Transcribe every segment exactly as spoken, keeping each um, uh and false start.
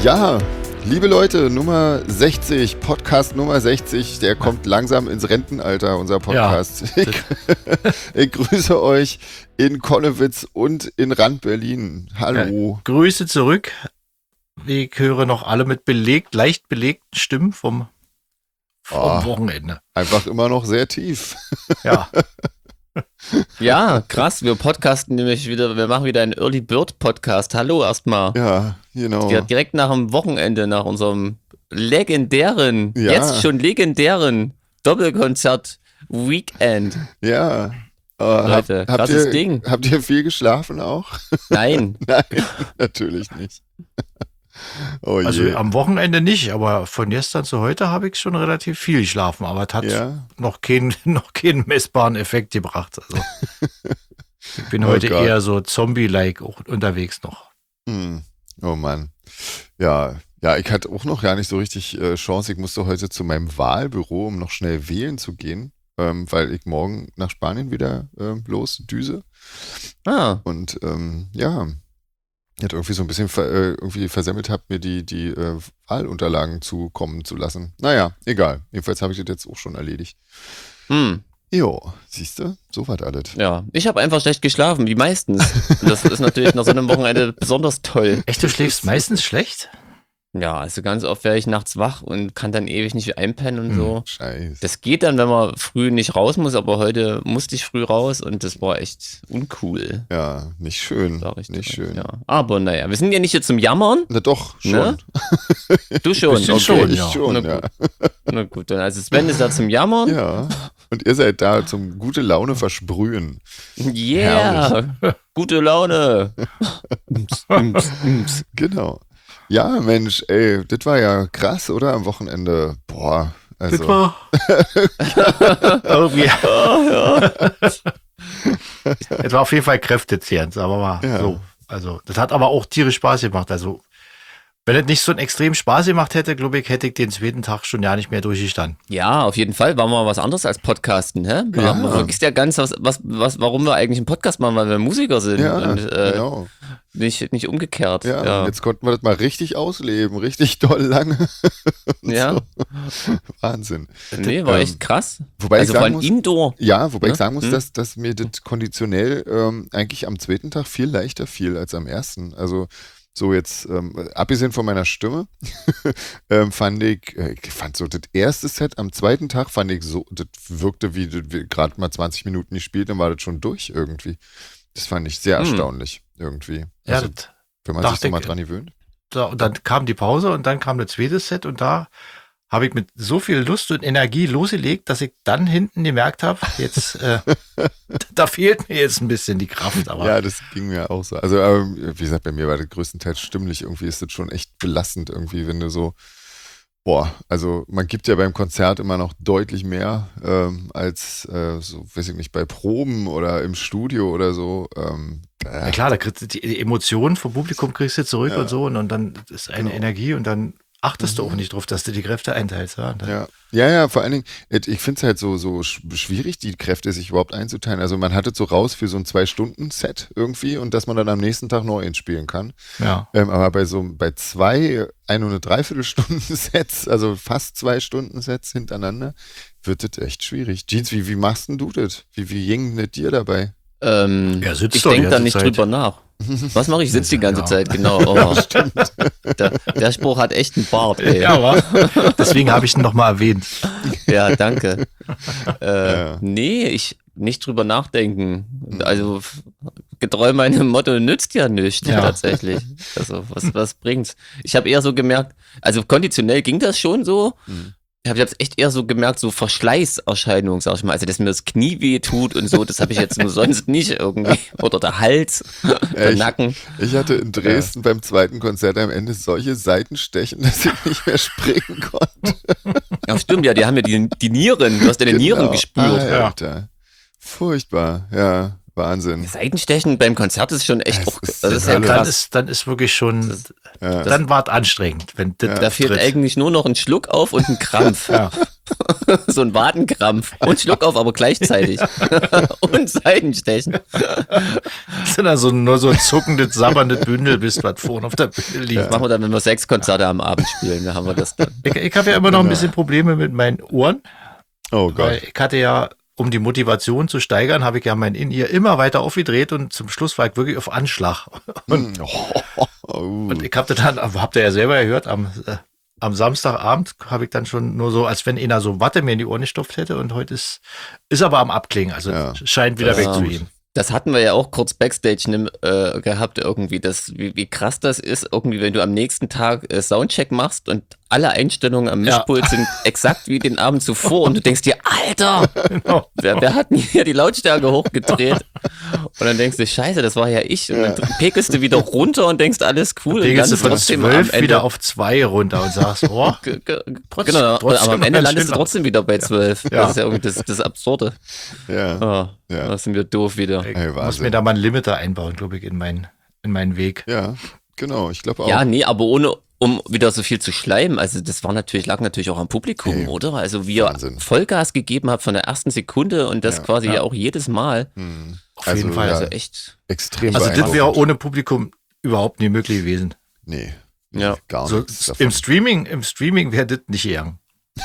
Ja, liebe Leute, Nummer sechzig, Podcast Nummer sechzig, der kommt langsam ins Rentenalter, unser Podcast. Ja, ich, ich grüße euch in Konnewitz und in Rand Berlin. Hallo. Ja, Grüße zurück. Ich höre noch alle mit belegt, leicht belegten Stimmen vom, vom oh, Wochenende. Einfach immer noch sehr tief. Ja. Ja, krass, wir podcasten nämlich wieder, wir machen wieder einen Early Bird Podcast. Hallo erstmal. Ja, genau. Ja, direkt nach dem Wochenende, nach unserem legendären, ja. jetzt schon legendären Doppelkonzert Weekend. Ja. Uh, Leute, habt, krasses habt ihr, Ding. Habt ihr viel geschlafen auch? Nein. Nein, natürlich nicht. Oh also je. am Wochenende nicht, aber von gestern zu heute habe ich schon relativ viel geschlafen, aber es hat ja. noch, keinen, noch keinen messbaren Effekt gebracht. Also ich bin oh heute Gott. eher so Zombie-like unterwegs noch. Hm. Oh Mann. Ja, ja, ich hatte auch noch gar nicht so richtig äh, Chance. Ich musste heute zu meinem Wahlbüro, um noch schnell wählen zu gehen, ähm, weil ich morgen nach Spanien wieder äh, losdüse. Ah. Und ähm, ja, ich hatte irgendwie so ein bisschen ver, äh, irgendwie versemmelt habe, mir die, die äh, Wahlunterlagen zukommen zu lassen. Naja, egal. Jedenfalls habe ich das jetzt auch schon erledigt. Hm. Jo, siehst du, so war alles. Ja, ich habe einfach schlecht geschlafen, wie meistens. Und das ist natürlich nach so einem Wochenende besonders toll. Echt, du schläfst meistens schlecht? Ja, also ganz oft werde ich nachts wach und kann dann ewig nicht einpennen und hm, so. Scheiße. Das geht dann, wenn man früh nicht raus muss, aber heute musste ich früh raus und das war echt uncool. Ja, nicht schön. Sag ich nicht dir. schön. Ja. Aber naja, wir sind ja nicht hier zum Jammern. Na doch, schon. Ne? Du schon, okay. schon, ich ja. schon, Na ja. gut. Na gut, dann also Sven ist da zum Jammern. Ja, und ihr seid da zum gute Laune versprühen. Yeah, gute Laune. Genau. Ja, Mensch, ey, das war ja krass, oder? Am Wochenende. Boah, also. Das war irgendwie. Oh, ja. Es war auf jeden Fall kräftezehrend, aber mal Ja. so. Also, das hat aber auch tierisch Spaß gemacht. Also, wenn es nicht so einen extrem Spaß gemacht hätte, glaube ich, hätte ich den zweiten Tag schon ja nicht mehr durchgestanden. Ja, auf jeden Fall war mal was anderes als Podcasten, hä? Ja. Man vergisst ja ganz, was, was, was, warum wir eigentlich einen Podcast machen, weil wir Musiker sind Ja, und äh, genau. nicht, nicht umgekehrt. Ja, Ja, und jetzt konnten wir das mal richtig ausleben, richtig doll lange. ja. So. Wahnsinn. Nee, war Ähm, echt krass. Wobei Also ich vor sagen allem muss, Indoor. ja, wobei Ne? ich sagen muss, Hm? dass, dass mir das konditionell ähm, eigentlich am zweiten Tag viel leichter fiel als am ersten. Also so jetzt, ähm, abgesehen von meiner Stimme, ähm, fand ich, äh, ich fand so das erste Set am zweiten Tag fand ich so, das wirkte wie, wie gerade mal zwanzig Minuten gespielt, dann war das schon durch irgendwie. Das fand ich sehr Hm. erstaunlich irgendwie. Ja, Also, das, wenn man sich dachte so mal ich, dran gewöhnt. da, und dann kam die Pause und dann kam das zweite Set und da habe ich mit so viel Lust und Energie losgelegt, dass ich dann hinten gemerkt habe, jetzt, äh, da fehlt mir jetzt ein bisschen die Kraft. Aber Ja, das ging mir auch so. Also, aber, wie gesagt, bei mir war das größtenteils stimmlich. Irgendwie ist das schon echt belastend irgendwie, wenn du so, boah, also man gibt ja beim Konzert immer noch deutlich mehr ähm, als, äh, so, weiß ich nicht, bei Proben oder im Studio oder so. Ähm, ja klar, da kriegst du die, die Emotionen vom Publikum kriegst du zurück Ja. und so und, und dann ist eine Genau. Energie und dann achtest du auch nicht drauf, dass du die Kräfte einteilst. Ja, und dann, Ja, ja, ja, vor allen Dingen, ich finde es halt so, so sch- schwierig, die Kräfte sich überhaupt einzuteilen. Also man hat es so raus für so ein Zwei-Stunden-Set irgendwie und dass man dann am nächsten Tag neu spielen kann. ja. Ähm, aber bei so bei zwei, ein und eine Dreiviertelstunden-Sets, also fast zwei Stunden-Sets hintereinander, wird das echt schwierig. Jeans, wie, wie machst denn du das? Wie, wie ging das dir dabei? Ähm, Ja, sitzt ich doch die denke da ganze nicht Zeit. drüber nach. Was mache ich? Sitz die ganze Ja. Zeit, genau. Oh. der, der Spruch hat echt einen Bart, ey. Ja, aber deswegen habe ich ihn nochmal erwähnt. Ja, danke. Äh, Ja. Nee, ich nicht drüber nachdenken. Also f- getreu meinem Motto nützt ja nichts Ja. tatsächlich. Also was, was bringt's? Ich habe eher so gemerkt, also konditionell ging das schon so. Mhm. Ich habe jetzt echt eher so gemerkt, so Verschleißerscheinungen, sag ich mal. Also dass mir das Knie weh tut und so, das habe ich jetzt nur sonst nicht irgendwie. Oder der Hals, der ich, Nacken. ich hatte in Dresden beim zweiten Konzert am Ende solche Seitenstechen, dass ich nicht mehr springen konnte. Ja, stimmt, ja, die haben ja die, die Nieren, du hast deine Nieren Genau. gespürt. Alter. Furchtbar, ja, Wahnsinn. Seitenstechen beim Konzert ist schon echt Das auch, ist das ist ja total- Dann krass. ist, dann ist wirklich schon, Ja. dann war es anstrengend, wenn das Ja. Da fehlt tritt. eigentlich nur noch ein Schluck auf und ein Krampf. Ja. so ein Wadenkrampf und Schluckauf, aber gleichzeitig. Und Seitenstechen. Das sind dann so, nur so ein zuckendes, sabberndes Bündel, bis was vorne auf der Bühne liegt. Das machen wir dann, wenn wir sechs Konzerte am Abend spielen, da haben wir das dann. Ich, ich habe ja immer noch ein bisschen Probleme mit meinen Ohren. Oh Gott. Weil ich hatte ja, um die Motivation zu steigern, habe ich ja mein In-Ear immer weiter aufgedreht und zum Schluss war ich wirklich auf Anschlag. Und, oh, oh. und ich habe dann, habt ihr ja selber gehört, am, äh, am Samstagabend habe ich dann schon nur so, als wenn einer so Watte mir in die Ohren gestopft hätte und heute ist, ist aber am Abklingen, also ja. scheint wieder ja. wegzugehen. Das hatten wir ja auch kurz Backstage nimm, äh, gehabt irgendwie, das, wie, wie krass das ist, irgendwie, wenn du am nächsten Tag äh, Soundcheck machst und alle Einstellungen am Mischpult ja. sind exakt wie den Abend zuvor und du denkst dir, Alter, genau. wer, wer hat denn hier die Lautstärke hochgedreht? Und dann denkst du, scheiße, das war ja ich. Und dann pegelst du wieder runter und denkst, alles cool. Dann pegelst du von zwölf wieder auf zwei runter und sagst, oh, trotzdem, genau, aber am Ende landest du trotzdem wieder bei zwölf. Ja. Das ist ja irgendwie das, das Absurde. Ja. Oh, ja. Da sind wir doof wieder. Ich hey, muss mir da mal einen Limiter einbauen, glaube ich, in meinen, in meinen Weg. Ja, genau, ich glaube auch. Ja, nee, aber ohne, um wieder so viel zu schleimen, also das war natürlich, lag natürlich auch am Publikum, hey, oder? Also wie ihr Wahnsinn. Vollgas gegeben habt von der ersten Sekunde und das ja, quasi ja. ja auch jedes Mal. Hm. Auf also, jeden Fall. Also echt. Extrem. Also das wäre ohne Publikum überhaupt nicht möglich gewesen. Nee. Ja. Gar so, nichts Im Streaming, im Streaming wäre das nicht gegangen.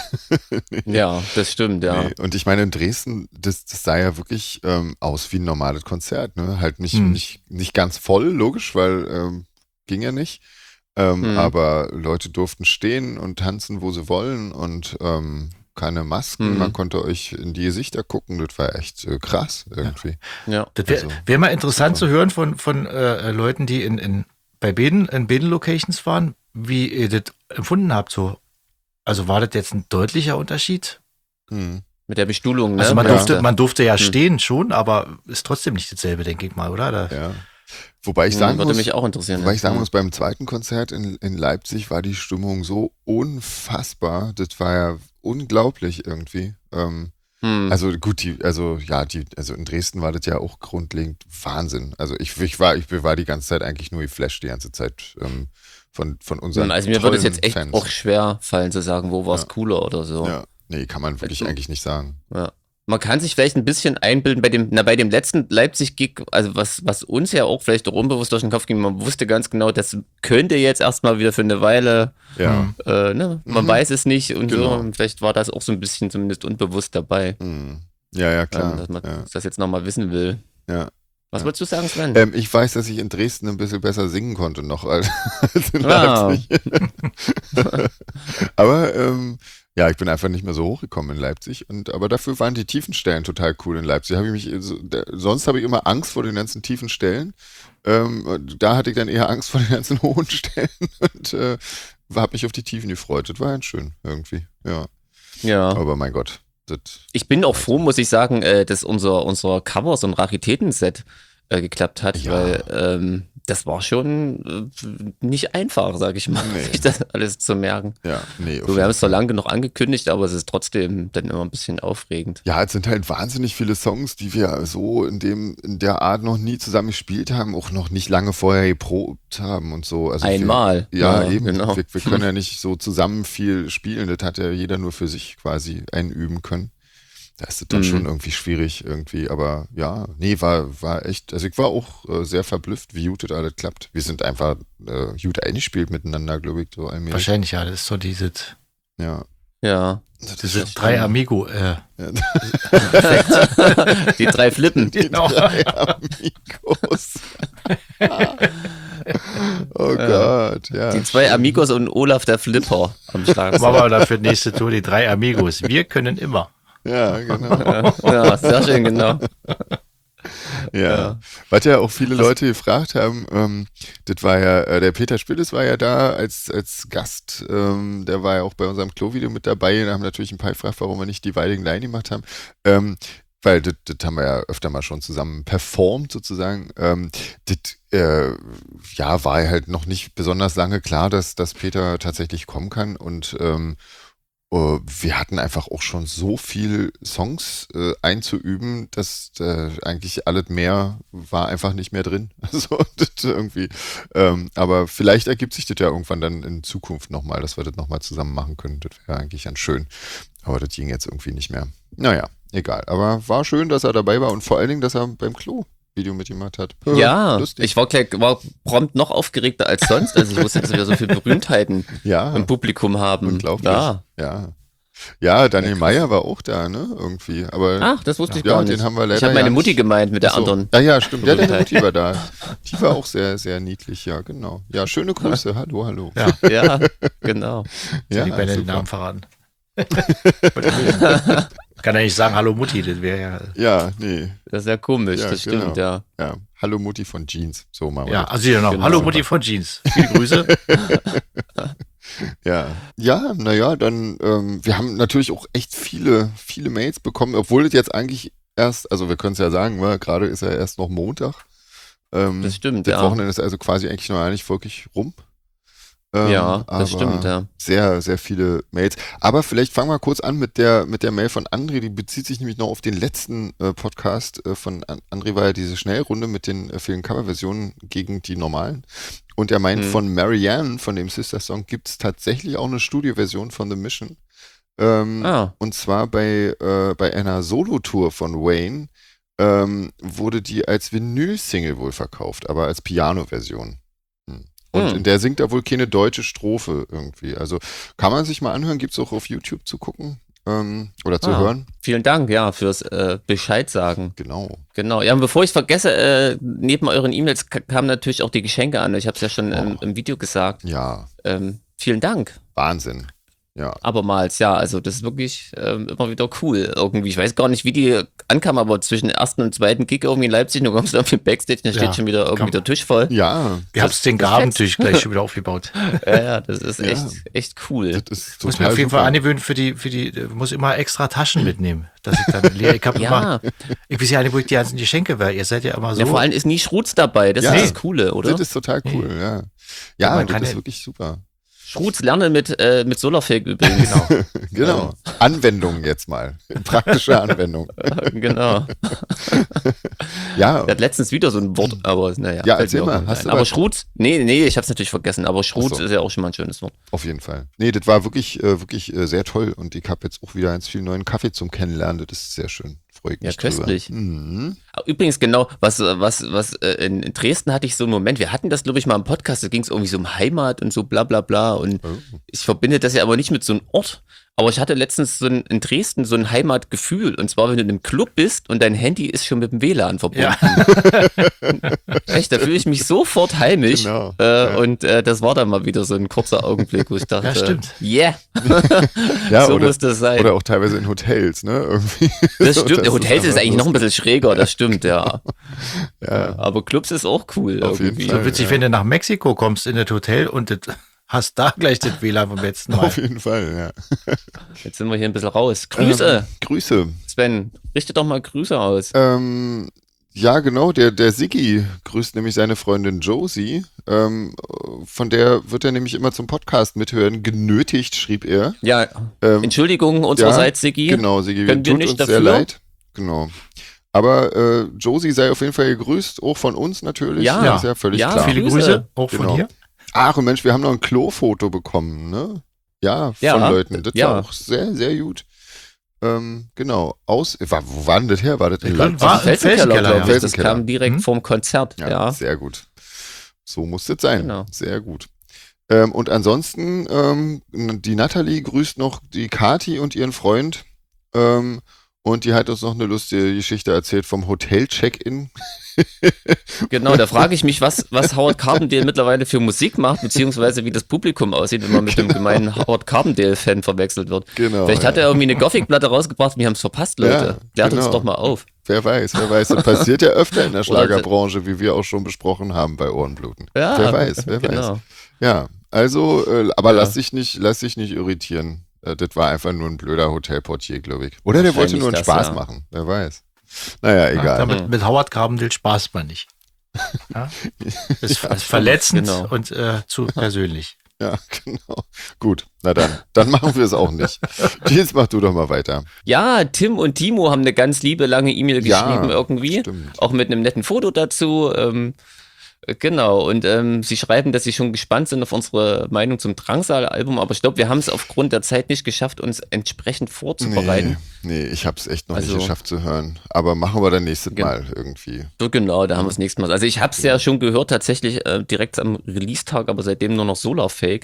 nee. Ja, das stimmt, ja. Nee. Und ich meine, in Dresden, das, das sah ja wirklich ähm, aus wie ein normales Konzert, ne? Halt nicht, hm. nicht, nicht ganz voll, logisch, weil ähm, ging ja nicht. Ähm, hm. Aber Leute durften stehen und tanzen, wo sie wollen und ähm, keine Masken, mhm. man konnte euch in die Gesichter gucken, das war echt äh, krass irgendwie. Ja, ja. Das wäre also, wär mal interessant super. zu hören von, von äh, Leuten, die in, in, bei beiden, in beiden Locations waren, wie ihr das empfunden habt. So. Also war das jetzt ein deutlicher Unterschied? Mhm. Mit der Bestuhlung, ne? Also man, ja. durfte, man durfte ja mhm. stehen schon, aber ist trotzdem nicht dasselbe, denke ich mal, oder? Da ja. Wobei ich sagen würde muss, mich auch interessieren. Wobei ich sagen muss, beim zweiten Konzert in, in Leipzig war die Stimmung so unfassbar. Das war ja unglaublich irgendwie. Ähm, hm. Also gut, die, also ja, die, also in Dresden war das ja auch grundlegend Wahnsinn. Also ich, ich war, ich war die ganze Zeit eigentlich nur geflasht die ganze Zeit ähm, von, von unseren Also mir würde es jetzt echt Fans. auch schwer fallen zu sagen, wo war es ja. cooler oder so. Ja, nee, kann man wirklich also, eigentlich nicht sagen. Ja. Man kann sich vielleicht ein bisschen einbilden bei dem, na, bei dem letzten Leipzig-Gig, also was, was uns ja auch vielleicht auch unbewusst durch den Kopf ging, man wusste ganz genau, das könnte jetzt erstmal wieder für eine Weile, ja. äh, ne, man mhm. weiß es nicht und genau. so, und vielleicht war das auch so ein bisschen zumindest unbewusst dabei. Mhm. Ja, ja, klar. Ähm, dass man ja. das jetzt nochmal wissen will. Ja. Was ja. wolltest du sagen, Sven? Ähm, ich weiß, dass ich in Dresden ein bisschen besser singen konnte noch als, als in ah. Leipzig. Aber ähm, ja, ich bin einfach nicht mehr so hochgekommen in Leipzig. Und, aber dafür waren die tiefen Stellen total cool in Leipzig. Hab ich mich, so, da, sonst habe ich immer Angst vor den ganzen tiefen Stellen. Ähm, da hatte ich dann eher Angst vor den ganzen hohen Stellen und äh, habe mich auf die Tiefen gefreut. Das war ganz schön irgendwie. Ja. Ja. Aber mein Gott. Das ich bin auch froh, muss ich sagen, äh, dass unser, unser Cover, so ein Raritätenset äh, geklappt hat, ja. weil ähm, das war schon äh, nicht einfach, sag ich mal, nee. sich das alles zu merken. Ja, nee. So, wir haben es zwar lange genug angekündigt, aber es ist trotzdem dann immer ein bisschen aufregend. Ja, es sind halt wahnsinnig viele Songs, die wir so in dem in der Art noch nie zusammen gespielt haben, auch noch nicht lange vorher geprobt haben und so. Also Einmal. Wir, ja, ja, eben. Genau. Wir, wir können ja nicht so zusammen viel spielen. Das hat ja jeder nur für sich quasi einüben können. Da ist es dann mhm. schon irgendwie schwierig irgendwie, aber ja, nee, war, war echt, also ich war auch äh, sehr verblüfft, wie gut das alles klappt. Wir sind einfach äh, gut eingespielt miteinander, glaube ich, so allmählich. Wahrscheinlich, ja, das ist so dieses, ja. Ja. Diese drei schön. Amigo, äh. Ja. Die drei Flippen. Die genau. drei Amigos. Oh Gott, ja. Die zwei Amigos und Olaf der Flipper am Schlag. Machen wir dafür nächste Tour die drei Amigos. Wir können immer. Ja, genau. Ja, sehr schön, genau. Ja. ja, was ja auch viele Leute gefragt haben, ähm, das war ja, äh, der Peter Spilles war ja da als, als Gast, ähm, der war ja auch bei unserem Klo-Video mit dabei, da haben natürlich ein paar gefragt, warum wir nicht die Weiding Line gemacht haben, ähm, weil das, das haben wir ja öfter mal schon zusammen performt sozusagen, ähm, das, äh, ja, war halt noch nicht besonders lange klar, dass, dass Peter tatsächlich kommen kann und, ähm, uh, wir hatten einfach auch schon so viel Songs äh, einzuüben, dass äh, eigentlich alles mehr war einfach nicht mehr drin. Also das irgendwie. Ähm, aber vielleicht ergibt sich das ja irgendwann dann in Zukunft nochmal, dass wir das nochmal zusammen machen können. Das wäre eigentlich ganz schön. Aber das ging jetzt irgendwie nicht mehr. Naja, egal. Aber war schön, dass er dabei war und vor allen Dingen, dass er beim Klo Video mitgemacht hat. Ja, lustig. Ich war, gleich, war prompt noch aufgeregter als sonst. Also ich wusste, dass wir so viele Berühmtheiten ja, im Publikum haben. Unglaublich. Ja, ja. Ja, Daniel Meyer war auch da, ne? Irgendwie. Aber ach, das wusste ich ja, gar nicht. Den haben wir leider ich habe meine ja Mutti nicht. gemeint mit der Achso. anderen. Ja, ja, stimmt. Ja, deine Mutti war da. Die war auch sehr, sehr niedlich, ja, genau. Ja, schöne Grüße. Hallo, hallo. Ja, ja genau. Ja, die beiden den Namen verraten. Kann ja nicht sagen, hallo Mutti, das wäre ja. Ja, nee. Das ist ja komisch, Ja, das genau. stimmt, ja. Ja, hallo Mutti von Jeans. So machen wir Ja, das. also genau. Genau. Hallo Mutti von Jeans. Viele Grüße. Ja, ja, naja, dann, ähm, wir haben natürlich auch echt viele, viele Mails bekommen, obwohl es jetzt eigentlich erst, also wir können es ja sagen, ne, gerade ist ja erst noch Montag. Ähm, Das stimmt, das ja. Wochenende ist also quasi eigentlich noch gar nicht wirklich rum. Ähm, Ja, aber das stimmt, ja. Sehr, sehr viele Mails. Aber vielleicht fangen wir kurz an mit der, mit der Mail von André, die bezieht sich nämlich noch auf den letzten äh, Podcast äh, von An- André, war ja diese Schnellrunde mit den äh, vielen Coverversionen gegen die normalen. Und er meint, Mhm. von Marianne, von dem Sister-Song, gibt es tatsächlich auch eine Studioversion von The Mission. Ähm, Ah, Und zwar bei, äh, bei einer Solo-Tour von Wayne ähm, wurde die als Vinyl-Single wohl verkauft, aber als Piano-Version. Hm. Und Hm. in der singt er wohl keine deutsche Strophe irgendwie. Also kann man sich mal anhören, gibt es auch auf YouTube zu gucken ähm, oder zu Ah. hören. vielen Dank, ja, fürs äh, Bescheid sagen. Genau. Genau, ja, und bevor ich es vergesse, äh, neben euren E-Mails ka- kamen natürlich auch die Geschenke an. Ich habe es ja schon im, Oh. im Video gesagt. Ja, Ähm, vielen Dank. Wahnsinn. Ja. Abermals, ja, also das ist wirklich ähm, immer wieder cool irgendwie. Ich weiß gar nicht, wie die ankam, aber zwischen ersten und zweiten Gig irgendwie in Leipzig, du kommst irgendwie Backstage, dann steht Ja, schon wieder irgendwie kann- der Tisch voll. Ja, Wir haben es den Gabentisch gleich schon wieder aufgebaut. Ja, ja, das ist Ja. echt, echt cool. das ist Muss mir total auf jeden super. Fall angewöhnen für die, für die, äh, muss immer extra Taschen mitnehmen, dass ich dann leer, ich habe immer, Ja, ich weiß ja nicht, wo ich die ganzen Geschenke wäre. Ihr seid ja immer so. ja, vor allem ist nie Schrutz dabei, das Ja. ist das Coole, oder? Das ist total cool, ja. Ja, Ja, man das kann ist ja- wirklich super. Schrutz lernen mit, äh, mit Solarfake übrigens. Genau. Genau. Anwendung jetzt mal. Praktische Anwendung. genau. Ja, Er hat letztens wieder so ein Wort, aber naja. Ja, fällt erzähl mir auch mal, nicht hast ein. du Aber was? Schrutz, nee, nee, ich hab's natürlich vergessen, aber Schrutz Ach so. ist ja auch schon mal ein schönes Wort. auf jeden Fall. Nee, das war wirklich, äh, wirklich äh, sehr toll und ich habe jetzt auch wieder ganz viel neuen Kaffee zum Kennenlernen. Das ist sehr schön. Freue ich Ja, mich köstlich. drüber. Mhm. Übrigens, genau, was, was, was, äh, in in Dresden hatte ich so einen Moment, wir hatten das, glaube ich, mal im Podcast, da ging es irgendwie so um Heimat und so bla bla bla und Oh. ich verbinde das ja aber nicht mit so einem Ort. Aber ich hatte letztens so ein, in Dresden so ein Heimatgefühl. Und zwar, wenn du in einem Club bist und dein Handy ist schon mit dem W L A N verbunden. Ja. Echt, da fühle ich mich sofort heimisch. Genau, Äh, ja. Und äh, das war dann mal wieder so ein kurzer Augenblick, wo ich dachte, Ja, stimmt. yeah, Ja, so oder, muss das sein. oder auch teilweise in Hotels, ne? Irgendwie. Das So, stimmt, Hotels ist einfach eigentlich noch ein bisschen schräger, das stimmt, ja. Ja. Aber Clubs ist auch cool Auf jeden irgendwie. Fall. So witzig, wenn du nach Mexiko kommst in das Hotel und das, hast da gleich das W L A N vom letzten Mal. Auf jeden Fall, ja. Jetzt sind wir hier ein bisschen raus. Grüße, Ähm, Grüße. Sven. Richte doch mal Grüße aus. Ähm, ja, genau, der, der Siggi grüßt nämlich seine Freundin Josie. Ähm, von der wird er nämlich immer zum Podcast mithören. Genötigt, schrieb er. Ja, Ähm, Entschuldigung unsererseits, Siggi. Genau, Siggi, Können wir tut nicht uns dafür. sehr leid. Genau. Aber äh, Josie sei auf jeden Fall gegrüßt, auch von uns natürlich. Ja. Das ist ja völlig Ja, klar. Viele Grüße. Grüße, auch von Genau. hier. Ach, und Mensch, wir haben noch ein Klo-Foto bekommen, ne? Ja, Ja, von Leuten. Das ja. war auch sehr, sehr gut. Ähm, genau. Aus, war, wo war denn das her? War das in Ich Leipzig? war Aus dem im Felsenkeller, Felsenkeller, glaube ich. ja. Das Felsenkeller. kam direkt Hm? vorm Konzert, Ja, ja. sehr gut. So muss das sein. Genau. Sehr gut. Ähm, und ansonsten, ähm, die Natalie grüßt noch die Kati und ihren Freund. Ähm, und die hat uns noch eine lustige Geschichte erzählt vom Hotel-Check-In. Genau, da frage ich mich, was, was Howard Carpendale mittlerweile für Musik macht, beziehungsweise wie das Publikum aussieht, wenn man mit dem gemeinen Howard Carpendale-Fan verwechselt wird. Genau. Vielleicht hat ja. er irgendwie eine Gothic-Platte rausgebracht und wir haben es verpasst, Leute. Ja, Klärt uns genau. doch mal auf. Wer weiß, wer weiß. Das passiert ja öfter in der Oder- Schlagerbranche, wie wir auch schon besprochen haben bei Ohrenbluten. Ja, wer weiß, wer weiß. genau. Ja, also, äh, aber Ja. lass dich nicht, lass dich nicht irritieren. Äh, das war einfach nur ein blöder Hotelportier, glaube ich. Oder der wollte Wahrscheinlich nur einen das, Spaß ja. machen. Wer weiß. Naja, Ja, egal. damit, mit Howard Carpendale spaßt man nicht. Ja? Das ist verletzend genau. und äh, zu persönlich. Ja, genau. Gut, na dann, dann machen wir es auch nicht. Jetzt mach du doch mal weiter. Ja, Tim und Timo haben eine ganz liebe lange E-Mail geschrieben Ja, irgendwie. stimmt. Auch mit einem netten Foto dazu. Ähm, genau, und ähm, sie schreiben, dass sie schon gespannt sind auf unsere Meinung zum Drangsal-Album, aber ich glaube, wir haben es aufgrund der Zeit nicht geschafft, uns entsprechend vorzubereiten. Nee, nee ich habe es echt noch Also- nicht geschafft zu hören. Aber machen wir dann nächstes Gen- Mal irgendwie. So genau, da haben wir das nächste Mal. Also ich habe es ja schon gehört, tatsächlich äh, direkt am Release-Tag, aber seitdem nur noch Solar-Fake.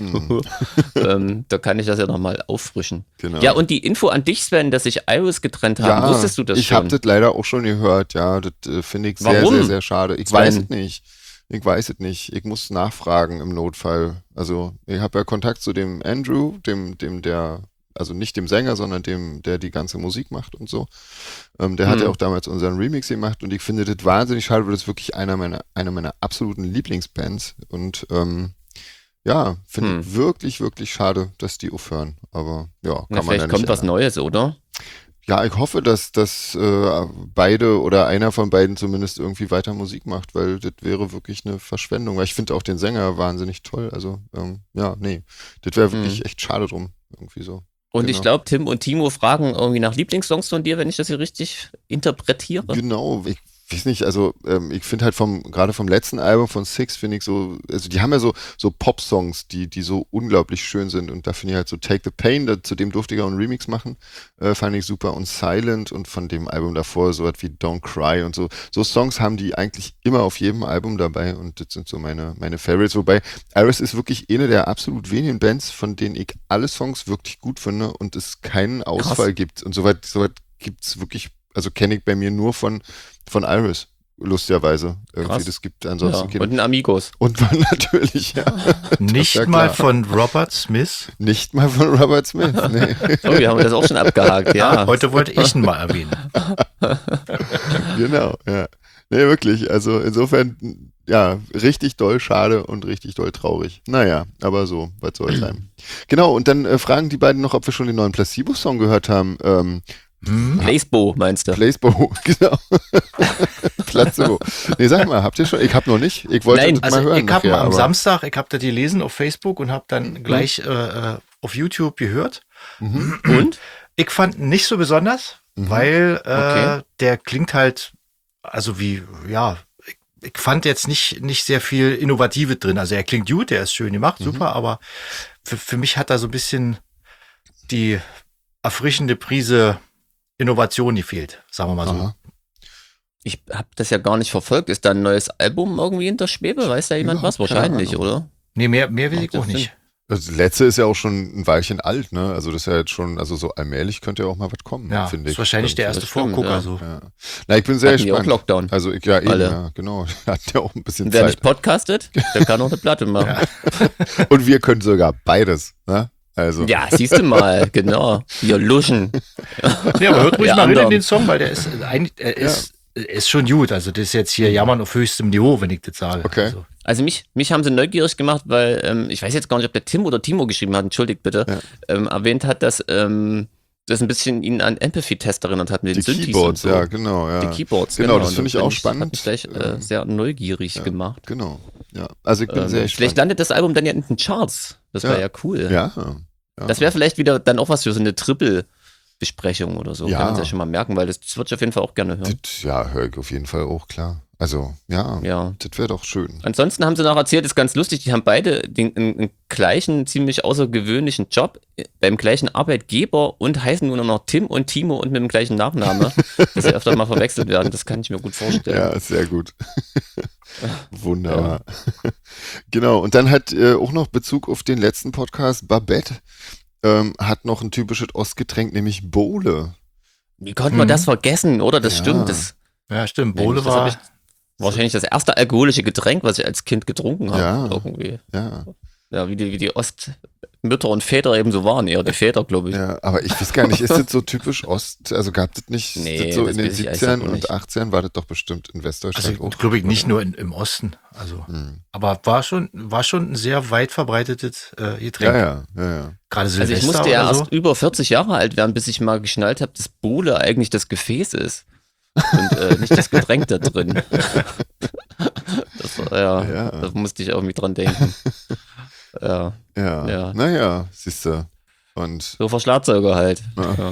ähm, da kann ich das ja nochmal auffrischen. Genau. Ja, und die Info an dich, Sven, dass sich Iris getrennt haben, Ja, wusstest du das ich schon? habe das leider auch schon gehört, ja. Das äh, finde ich sehr, Warum? sehr, sehr schade. Ich Sven? weiß es nicht. Ich weiß es nicht. Ich muss nachfragen im Notfall. Also, ich habe ja Kontakt zu dem Andrew, dem, dem der, also nicht dem Sänger, sondern dem, der die ganze Musik macht und so. Ähm, der hat Hm. ja auch damals unseren Remix gemacht und ich finde das wahnsinnig schade, weil das ist wirklich einer meiner, einer meiner absoluten Lieblingsbands und ähm, ja, finde Hm. ich wirklich, wirklich schade, dass die aufhören. Aber ja, kann Na, man vielleicht ja kommt nicht was ändern. Neues, oder? Ja, ich hoffe, dass, dass äh, beide oder einer von beiden zumindest irgendwie weiter Musik macht, weil das wäre wirklich eine Verschwendung. Weil ich finde auch den Sänger wahnsinnig toll. Also, ähm, ja, nee, das wäre wirklich Hm. echt schade drum. Irgendwie so. Und Genau. ich glaube, Tim und Timo fragen irgendwie nach Lieblingssongs von dir, wenn ich das hier richtig interpretiere. Genau, ich weiß nicht, also ähm, ich finde halt vom, gerade vom letzten Album von Six finde ich so, also die haben ja so, so Pop-Songs, die, die so unglaublich schön sind und da finde ich halt so Take the Pain, da, zu dem durfte ich auch einen Remix machen, äh, fand ich super und Silent und von dem Album davor so was wie Don't Cry und so, so Songs haben die eigentlich immer auf jedem Album dabei und das sind so meine, meine Favorites, wobei Iris ist wirklich eine der absolut wenigen Bands, von denen ich alle Songs wirklich gut finde und es keinen Ausfall gibt und soweit, soweit gibt's wirklich, also kenne ich bei mir nur von von Iris, lustigerweise. Irgendwie, Krass. das gibt Ja. ansonsten keine. Und ein Amigos. Und man natürlich, ja. Nicht ja mal klar. von Robert Smith. Nicht mal von Robert Smith. Nee. Oh, wir haben das auch schon abgehakt, ja. Heute wollte ich ihn mal erwähnen. Genau, ja. Nee, wirklich. Also insofern, ja, richtig doll schade und richtig doll traurig. Naja, aber so, was soll es sein. Genau, und dann äh, fragen die beiden noch, ob wir schon den neuen Placebo-Song gehört haben. Ähm, Hm? Placebo, meinst du? Placebo, genau. Placebo. Nee, sag mal, habt ihr schon? Ich hab noch nicht. Ich wollte Nein, das Also mal hören. ich habe nachher, am aber- Samstag, ich habe das gelesen auf Facebook und habe dann gleich äh, äh, auf YouTube gehört. Mhm. Und? Ich fand ihn nicht so besonders, Mhm. weil äh, Okay. der klingt halt, also wie, ja, ich, ich fand jetzt nicht, nicht sehr viel Innovatives drin. Also er klingt gut, der ist schön gemacht, Mhm. super, aber für, für mich hat da so ein bisschen die erfrischende Prise Innovation gefehlt, sagen wir mal so. Aha. Ich habe das ja gar nicht verfolgt. Ist da ein neues Album irgendwie in der Schwebe? Weiß da jemand Überhaupt was? keine Wahrscheinlich, Ahnung. oder? Nee, mehr, mehr will Macht ich ja auch Sinn. nicht. Das letzte ist ja auch schon ein Weilchen alt, ne? Also das ist ja jetzt schon, also so allmählich könnte ja auch mal was kommen, Ja, finde ist ich. wahrscheinlich der Irgendwie. erste Das stimmt, Vorgucker. ja. So. Ja. Na, ich bin sehr Hatten die auch gespannt. Lockdown? Also ich, ja eben, Alle. ja, genau. Hat ja auch ein bisschen Wer Zeit. nicht podcastet, der kann auch eine Platte machen. Und wir können sogar beides, ne? Also. Ja, siehst du mal, genau. Wir luschen. Ja, aber hört ruhig Ja, mal rein in anderen. den Song, weil der ist eigentlich, er ist, er ist schon gut. Also das ist jetzt hier Jammern auf höchstem Niveau, wenn ich das sage. Okay. Also, Also mich, mich haben sie neugierig gemacht, weil ähm, ich weiß jetzt gar nicht, ob der Tim oder Timo geschrieben hat, entschuldigt bitte, Ja. ähm, erwähnt hat, dass ähm, das ein bisschen ihn an Empathy-Test erinnert hat mit den Die Synthes Keyboards, und so. ja, genau, ja. Die Keyboards, Genau, genau. das finde Und ich auch Hat spannend. mich gleich äh, Ähm, sehr neugierig ja. gemacht. Genau, ja. Also ich bin Ähm, sehr vielleicht gespannt. landet das Album dann ja in den Charts. Das wäre Ja. ja cool. Ja. ja. Das wäre vielleicht wieder dann auch was für so eine Triple-Besprechung oder so. Ja. Kann man sich ja schon mal merken, weil das, das würde ich auf jeden Fall auch gerne hören. Das, ja, höre ich auf jeden Fall auch, klar. Also, ja, Ja. das wäre doch schön. Ansonsten haben sie noch erzählt, ist ganz lustig, die haben beide den, den, den gleichen, ziemlich außergewöhnlichen Job äh, beim gleichen Arbeitgeber und heißen nur noch Tim und Timo und mit dem gleichen Nachname, dass sie öfter mal verwechselt werden. Das kann ich mir gut vorstellen. Ja, sehr gut. Wunderbar. Genau, und dann hat äh, auch noch Bezug auf den letzten Podcast, Babette ähm, hat noch ein typisches Ostgetränk, nämlich Bowle. Wie konnte man Mhm. das vergessen, oder? Das Ja. stimmt. Das, ja, stimmt. Mensch, Bowle das hab war. ich wahrscheinlich das erste alkoholische Getränk, was ich als Kind getrunken habe. Ja. Irgendwie. Ja, Ja, wie die, wie die Ostmütter und Väter eben so waren, eher die Väter, glaube ich. ja, aber ich weiß gar nicht, ist das so typisch Ost? Also gab es nicht Nee, das so das in den weiß ich ehrlich siebzigern gesagt und nicht. achtzigern war das doch bestimmt in Also Westdeutschland auch. glaube ich nicht oder? nur in, im Osten. Also, Hm. aber war schon, war schon ein sehr weit verbreitetes äh, Getränk. Ja, ja, ja, ja. Gerade Also Silvester ich musste ja oder so. erst über vierzig Jahre alt werden, bis ich mal geschnallt habe, dass Bowle eigentlich das Gefäß ist und äh, nicht das Getränk da drin. Das war, ja, Ja. da musste ich irgendwie dran denken. Ja. Ja. Ja. Naja, siehst du. Und so Verschlagzeuger halt. Ja.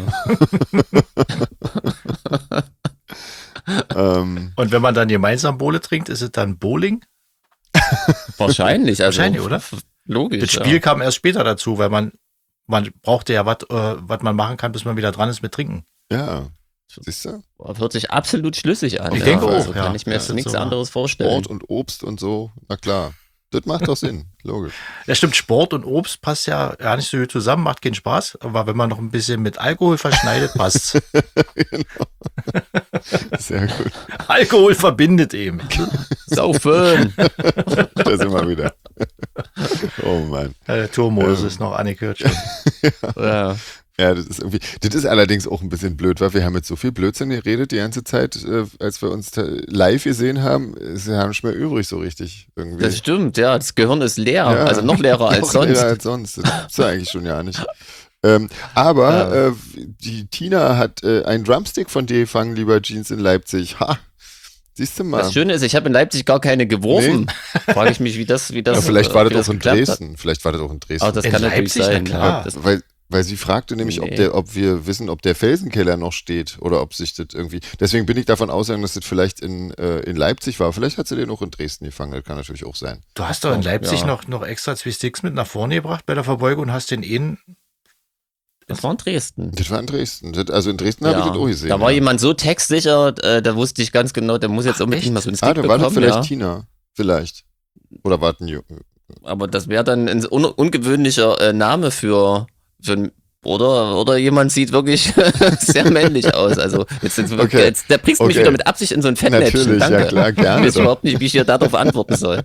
Ja. ähm, Und wenn man dann gemeinsam Bowle trinkt, ist es dann Bowling? Wahrscheinlich. Also, Wahrscheinlich, oder? Logisch. Das Spiel ja. kam erst später dazu, weil man, man brauchte ja was, äh, was man machen kann, bis man wieder dran ist mit Trinken. ja, siehst du? Hört sich absolut schlüssig an. Ich ja. denke auch, also ja. Kann ich mir Ja, jetzt das nichts so. anderes vorstellen. Sport und Obst und so, na klar. Das macht doch Sinn, logisch. Ja, stimmt, Sport und Obst passt ja gar nicht so gut zusammen, macht keinen Spaß, aber wenn man noch ein bisschen mit Alkohol verschneidet, passt's. Genau. Sehr gut. Alkohol verbindet eben. Saufen. Da sind wir wieder. Oh Mann. Ja, der Turmodus Ähm. ist noch angehört schon. Ja. Ja, das ist irgendwie, das ist allerdings auch ein bisschen blöd, weil wir haben jetzt so viel Blödsinn geredet die ganze Zeit, äh, als wir uns live gesehen haben, ist ja nicht mehr übrig so richtig irgendwie. Das stimmt, ja. Das Gehirn ist leer. Ja. Also noch leerer als Noch sonst. leerer als sonst. Das gibt's ja eigentlich schon ja nicht. Ähm, aber Ja. äh, die Tina hat äh, einen Drumstick von dir gefangen, lieber Jeans in Leipzig. Ha! Siehst du mal. Das Schöne ist, ich habe in Leipzig gar keine geworfen. Frage ich mich, wie das, wie das. Ja, vielleicht äh, war wie das auch in geklappt hat. Dresden. Vielleicht war das auch in Dresden. Ah, das In kann natürlich Leipzig, na sein. klar. Ja, das, Weil, weil sie fragte nämlich, ob, Nee. der, ob wir wissen, ob der Felsenkeller noch steht oder ob sich das irgendwie. Deswegen bin ich davon ausgegangen, dass das vielleicht in, äh, in Leipzig war. Vielleicht hat sie den auch in Dresden gefangen. Das kann natürlich auch sein. Du hast doch in Leipzig Ja. noch, noch extra zwei Sticks mit nach vorne gebracht bei der Verbeugung und hast den einen. das war in Dresden. Das war in Dresden. Das, also in Dresden habe ich das auch gesehen. da war ja. jemand so textsicher, äh, da wusste ich ganz genau, der muss jetzt Ach, unbedingt echt? mal so einen Stick Ah, da war das bekommen. vielleicht Ja. Tina. Vielleicht. Oder warten Ju- Aber das wäre dann ein un ungewöhnlicher äh, Name für, für ein Oder, oder jemand sieht wirklich sehr männlich aus. Also jetzt, jetzt, Okay. jetzt der bringst du mich Okay. wieder mit Absicht in so ein Fettnäpfchen. Natürlich, Danke. ja klar, Ich gerne. weiß Doch. überhaupt nicht, wie ich hier darauf antworten soll.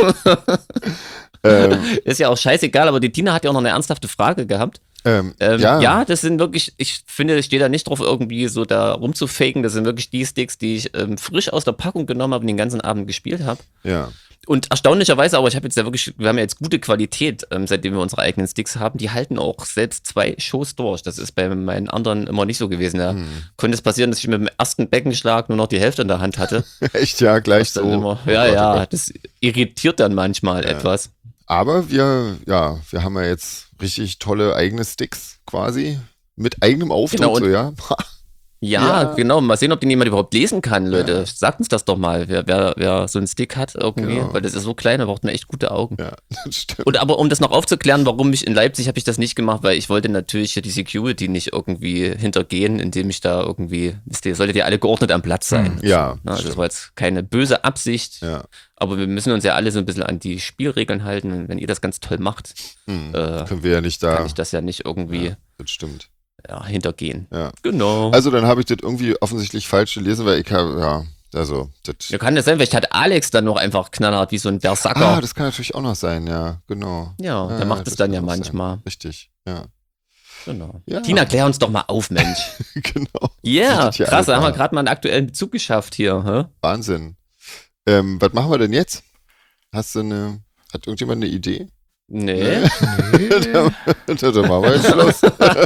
Ähm, Ist ja auch scheißegal, aber die Tina hat ja auch noch eine ernsthafte Frage gehabt. ähm, Ähm, ja, ja. das sind wirklich, ich finde, ich stehe da nicht drauf, irgendwie so da rumzufaken. Das sind wirklich die Sticks, die ich ähm, frisch aus der Packung genommen habe und den ganzen Abend gespielt habe. ja. Und erstaunlicherweise, aber ich habe jetzt ja wirklich, wir haben ja jetzt gute Qualität, ähm, seitdem wir unsere eigenen Sticks haben. Die halten auch selbst zwei Shows durch. Das ist bei meinen anderen immer nicht so gewesen. Da Hm. konnte es passieren, dass ich mit dem ersten Beckenschlag nur noch die Hälfte in der Hand hatte. Echt, ja, gleich Das so. dann immer, Oh ja, Gott, oh ja, Gott. das irritiert dann manchmal Ja. etwas. Aber wir, ja, wir haben ja jetzt richtig tolle eigene Sticks quasi. Mit eigenem Aufdruck, Genau, und- so, ja. Ja, Ja. genau. Mal sehen, ob den jemand überhaupt lesen kann, Leute. Ja. Sagt uns das doch mal, wer, wer, wer so einen Stick hat irgendwie. Genau. Weil das ist so klein, da braucht man echt gute Augen. Ja, das stimmt. Und aber um das noch aufzuklären, warum ich in Leipzig habe ich das nicht gemacht, weil ich wollte natürlich hier die Security nicht irgendwie hintergehen, indem ich da irgendwie, wisst ihr, solltet ihr alle geordnet am Platz sein. Ja, Na, das stimmt. war jetzt keine böse Absicht, Ja. aber wir müssen uns ja alle so ein bisschen an die Spielregeln halten. Und wenn ihr das ganz toll macht, Hm. äh, Können wir ja nicht da. kann ich das ja nicht irgendwie Ja, das stimmt. ja, hintergehen. Ja. Genau. Also dann habe ich das irgendwie offensichtlich falsch gelesen, weil ich habe, ja, also, das. Ja, kann das sein, vielleicht hat Alex dann noch einfach knallhart wie so ein Berserker. Ah, das kann natürlich auch noch sein, ja, genau. ja, der Ja, macht es das dann kann ja auch sein. manchmal. Richtig, ja. Genau. Ja. Tina, klär uns doch mal auf, Mensch. Genau. Ja, yeah, das hier krass, da haben wir alles gerade mal einen aktuellen Bezug geschafft hier. Hä? Wahnsinn. Ähm, was machen wir denn jetzt? Hast du eine, hat irgendjemand eine Idee? Nee. dann, dann machen wir jetzt Schluss.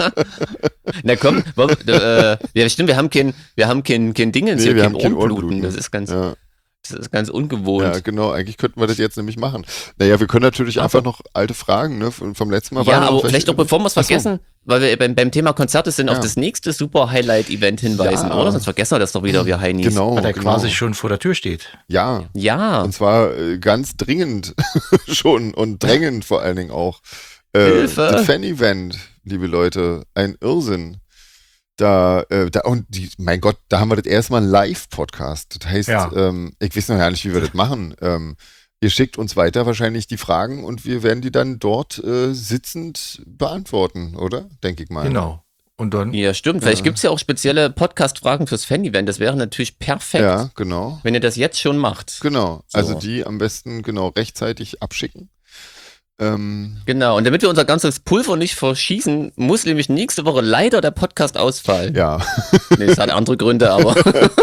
Na komm, wollen wir- äh, ja, stimmt, wir haben kein, wir haben kein, kein Ding, Nee, hier, wir kein haben kein Ohrenbluten. Ohrenbluten. Das ist ganz, Ja, das ist ganz ungewohnt. ja, genau. Eigentlich könnten wir das jetzt nämlich machen. Naja, wir können natürlich Aber- einfach noch alte Fragen, ne? Vom vom letzten Mal Ja, waren noch aber welche- vielleicht auch bevor wir es Ach so. vergessen, weil wir beim, beim Thema Konzerte sind, Ja. auf das nächste Super Highlight-Event hinweisen, Ja. oder? Sonst vergessen wir das doch wieder, wir Heinis. Genau. Weil der genau. quasi schon vor der Tür steht. Ja. Ja, Und zwar äh, ganz dringend schon und drängend vor allen Dingen auch. Äh, Hilfe. Das Fan-Event, liebe Leute, ein Irrsinn. Da, äh, da, und die, mein Gott, da haben wir das erstmal einen Live-Podcast. Das heißt, Ja. ähm, ich weiß noch gar nicht, wie wir das machen. Ähm, ihr schickt uns weiter wahrscheinlich die Fragen und wir werden die dann dort äh, sitzend beantworten, oder? Denke ich mal. Genau. Und dann, ja, stimmt. Vielleicht Ja. gibt es ja auch spezielle Podcast-Fragen fürs Fan-Event. Das wäre natürlich perfekt, Ja, genau. wenn ihr das jetzt schon macht. Genau. So. Also die am besten genau rechtzeitig abschicken. Ähm, Genau, und damit wir unser ganzes Pulver nicht verschießen, muss nämlich nächste Woche leider der Podcast ausfallen. ja. Nee, es hat andere Gründe, aber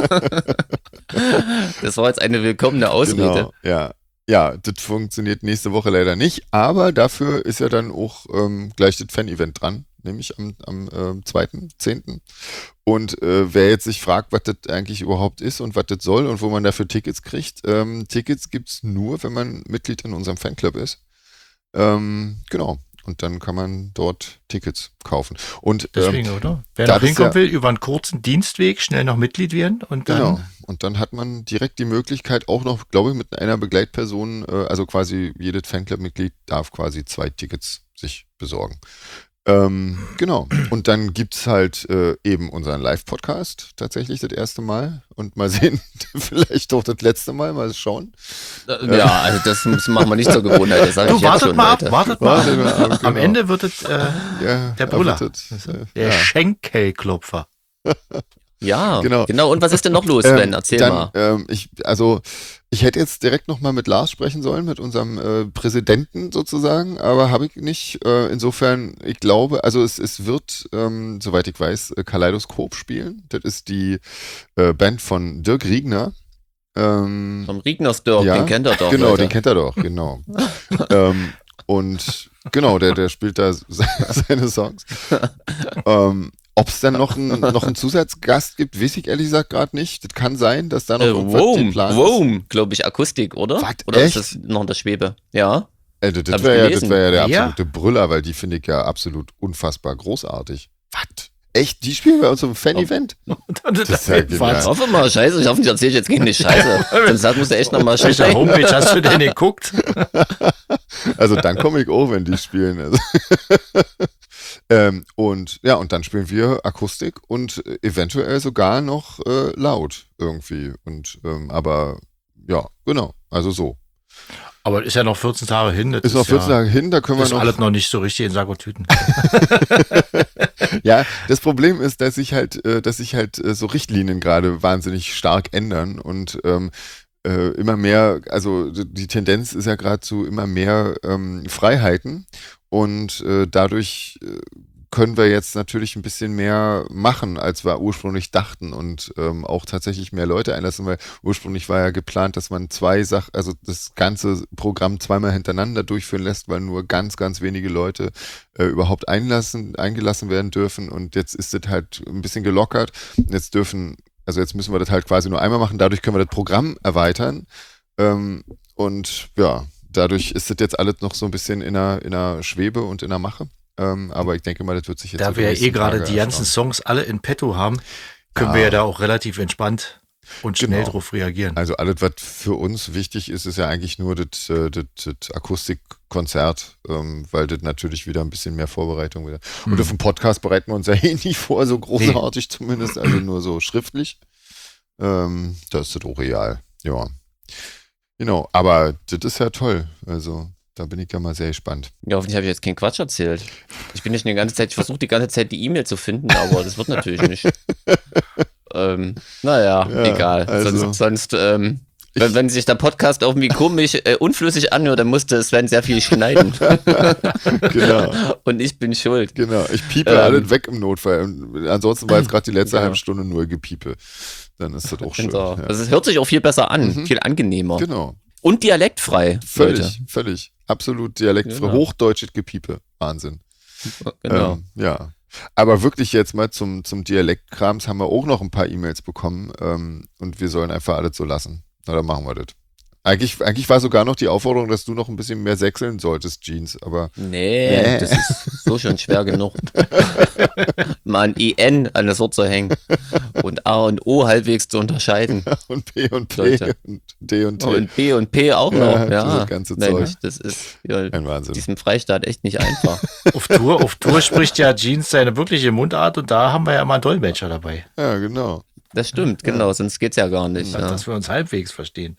das war jetzt eine willkommene Ausrede. Genau, ja. Ja, das funktioniert nächste Woche leider nicht, aber dafür ist ja dann auch ähm, gleich das Fan-Event dran, nämlich am, am ähm, zweiten zehnten Und äh, wer jetzt sich fragt, was das eigentlich überhaupt ist und was das soll und wo man dafür Tickets kriegt, ähm, Tickets gibt's nur, wenn man Mitglied in unserem Fanclub ist. Ähm, genau. Und dann kann man dort Tickets kaufen. Und deswegen, ähm, oder? Wer noch hinkommen ja, will, über einen kurzen Dienstweg schnell noch Mitglied werden und dann. Genau. Und dann hat man direkt die Möglichkeit, auch noch, glaube ich, mit einer Begleitperson, äh, also quasi jedes Fanclub-Mitglied darf quasi zwei Tickets sich besorgen. Ähm, genau. Und dann gibt es halt äh, eben unseren Live-Podcast tatsächlich das erste Mal. Und mal sehen, vielleicht auch das letzte Mal, mal schauen. Ja, also das machen wir nicht zur Gewohnheit. Das du, wartet schon, mal ab, wartet mal. Wartet mal ab, genau. Am Ende wird es äh, ja, der Brüller. Das, äh, der ja. Schenkelklopfer. Ja, genau. genau. Und was ist denn noch los, Sven? Erzähl dann, mal. Ähm, ich, also, ich hätte jetzt direkt nochmal mit Lars sprechen sollen, mit unserem äh, Präsidenten sozusagen, aber habe ich nicht. Äh, insofern, ich glaube, also es, es wird, ähm, soweit ich weiß, Kaleidoskop spielen. Das ist die äh, Band von Dirk Riegner. Ähm, Vom Rigners Dirk, ja, den kennt er doch. Genau, Leute. den kennt er doch, genau. ähm, und genau, der, der spielt da seine Songs. ähm, Ob es dann noch, ein, noch einen Zusatzgast gibt, weiß ich ehrlich gesagt gerade nicht. Das kann sein, dass da noch äh, irgendwas Wom, geplant Wom, glaube ich, Akustik, oder? Was, oder echt? ist das noch in der Schwebe? Ja. Äh, das das wäre ja, wär ja der absolute ja? Brüller, weil die finde ich ja absolut unfassbar großartig. Was? Echt? Die spielen bei uns im Fan-Event? Oh. Das ist ja genial. Ich hoffe mal, scheiße, ich hoffe, ich erzähle jetzt keine Scheiße. Sonst musst du echt nochmal scheiße. Welche Homepage hast du denn geguckt? Also dann komme ich auch, wenn die spielen. Also ähm, und ja, und dann spielen wir Akustik und eventuell sogar noch äh, laut irgendwie. Und ähm, aber ja, genau, also so. Aber ist ja noch vierzehn Tage hin. Das ist, ist noch vierzehn ja, Tage hin, da können wir noch. Ist alles noch nicht so richtig in Sack und Tüten. Ja, das Problem ist, dass sich halt, äh, dass sich halt äh, so Richtlinien gerade wahnsinnig stark ändern und ähm, äh, immer mehr, also die Tendenz ist ja gerade zu immer mehr ähm, Freiheiten und äh, dadurch äh, können wir jetzt natürlich ein bisschen mehr machen, als wir ursprünglich dachten und ähm, auch tatsächlich mehr Leute einlassen, weil ursprünglich war ja geplant, dass man zwei Sachen, also das ganze Programm zweimal hintereinander durchführen lässt, weil nur ganz, ganz wenige Leute äh, überhaupt einlassen, eingelassen werden dürfen und jetzt ist das halt ein bisschen gelockert. Jetzt dürfen, also jetzt müssen wir das halt quasi nur einmal machen, dadurch können wir das Programm erweitern ähm, und ja, dadurch ist das jetzt alles noch so ein bisschen in der, in der Schwebe und in der Mache. Ähm, aber ich denke mal, das wird sich jetzt. Da wir ja eh gerade die ganzen Songs alle in petto haben, können ja. wir ja da auch relativ entspannt und schnell genau. drauf reagieren. Also alles, was für uns wichtig ist, ist ja eigentlich nur das, das, das Akustikkonzert, ähm, weil das natürlich wieder ein bisschen mehr Vorbereitung wieder. Und hm. auf dem Podcast bereiten wir uns ja eh nicht vor, so großartig nee. zumindest, also nur so schriftlich. Ähm, das ist das auch real. Ja. Genau, aber das ist ja toll. Also. Da bin ich ja mal sehr gespannt. Ja, hoffentlich habe ich jetzt keinen Quatsch erzählt. Ich bin nicht die ganze Zeit, ich versuche die ganze Zeit die E-Mail zu finden, aber das wird natürlich nicht. ähm, naja, ja, egal. Also sonst, sonst ähm, wenn, wenn sich der Podcast irgendwie komisch, äh, unflüssig anhört, dann musste Sven sehr viel schneiden. Genau. Und ich bin schuld. Genau, ich piepe ähm, alles weg im Notfall. Und ansonsten war jetzt gerade die letzte ja. halbe Stunde nur Gepiepe. Dann ist das auch schön. So. Ja. Also es hört sich auch viel besser an, mhm. viel angenehmer. Genau. Und dialektfrei. Völlig, Leute. völlig. Absolut dialektfrei. Genau. Hochdeutsches Gepiepe. Wahnsinn. Genau. Ähm, ja. Aber wirklich jetzt mal zum, zum Dialektkrams haben wir auch noch ein paar E-Mails bekommen ähm, und wir sollen einfach alles so lassen. Na, dann machen wir das. Eigentlich, eigentlich war sogar noch die Aufforderung, dass du noch ein bisschen mehr sächseln solltest, Jeans, aber... Nee, nee. Das ist so schon schwer genug. Mal ein I N an das Wort zu hängen und A und O halbwegs zu unterscheiden. Ja, und P und P Leute. Und D und T. Oh, und B und P auch noch, ja. ja. Das ganze Zeug. Mensch, das ist ja, ein Wahnsinn. Diesem Freistaat echt nicht einfach. Auf Tour, auf Tour spricht ja Jeans seine wirkliche Mundart und da haben wir ja mal einen Dolmetscher dabei. Ja, genau. Das stimmt, genau, ja. Sonst geht's ja gar nicht. Ja, ja. Dass wir uns halbwegs verstehen.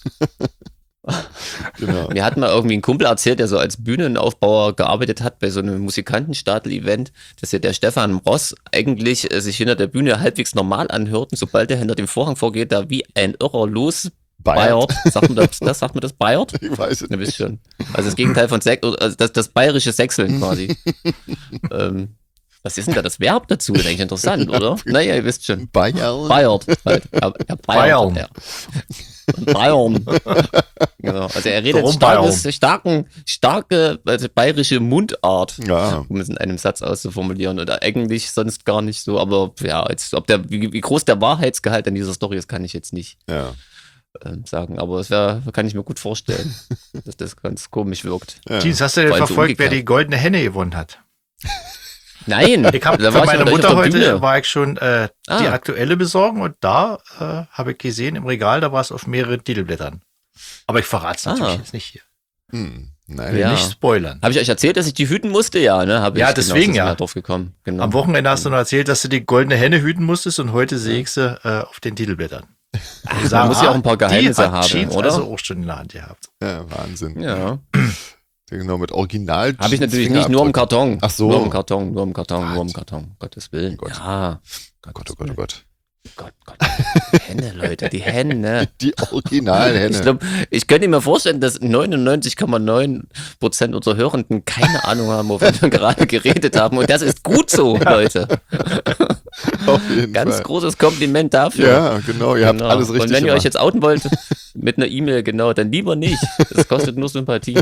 Genau. Mir hat mal irgendwie ein Kumpel erzählt, der so als Bühnenaufbauer gearbeitet hat bei so einem Musikantenstadel-Event, dass ja der Stefan Ross eigentlich äh, sich hinter der Bühne halbwegs normal anhört und sobald er hinter dem Vorhang vorgeht, da wie ein Irrer los Bayert. Sagt man das, das? Sagt man das Bayert? Ich weiß es ja, nicht. Schon. Also das Gegenteil von Sex, also das, das bayerische Sächseln quasi. ähm, Was ist denn da das Verb dazu? Das ist eigentlich interessant, oder? Naja, ihr wisst schon. Bayern. Bayern. Halt. Ja, ja, Bayern. Ja. Bayern. Genau. Also er redet starkes, starken, starke, also bayerische Mundart, ja. um es in einem Satz auszuformulieren. Und eigentlich sonst gar nicht so, aber ja, jetzt, ob der, wie, wie groß der Wahrheitsgehalt an dieser Story ist, kann ich jetzt nicht ja. ähm, sagen. Aber das wär, kann ich mir gut vorstellen, dass das ganz komisch wirkt. Ja. Dienst, hast du denn verfolgt, wer die goldene Henne gewonnen hat? Nein, ich habe für meine Mutter heute war ich schon äh, ah. die aktuelle besorgen und da äh, habe ich gesehen im Regal, da war es auf mehreren Titelblättern. Aber ich verrate es natürlich ah. jetzt nicht hier. Hm, nein, ja. nicht spoilern. Habe ich euch erzählt, dass ich die hüten musste? Ja, ne? Hab ja, ich deswegen genau, ja. drauf gekommen. Genau. Am Wochenende hast du noch erzählt, dass du die goldene Henne hüten musstest und heute sehe ich sie äh, auf den Titelblättern. Ach, man muss ja auch ein paar Geheimnisse haben, Jeans oder? Also auch schon in der Hand gehabt. Ja, Wahnsinn. Ja. Genau, mit Original. Habe ich natürlich nicht, nur im Karton. Ach so. Nur im Karton, nur im Karton, Gott. nur im Karton. Gottes Willen. Gott. Ja. Oh Gott, oh Gott, oh Gott. Gott, Gott. Die Henne, Leute, die Henne. Die Originalhenne. Ich glaube, ich könnte mir vorstellen, dass neunundneunzig Komma neun Prozent unserer Hörenden keine Ahnung haben, wovon wir gerade geredet haben. Und das ist gut so, Leute. Auf jeden Ganz Fall. großes Kompliment dafür. Ja, genau, ihr genau. habt alles richtig Und wenn ihr gemacht. euch jetzt outen wollt mit einer E-Mail, genau, dann lieber nicht. Das kostet nur Sympathie.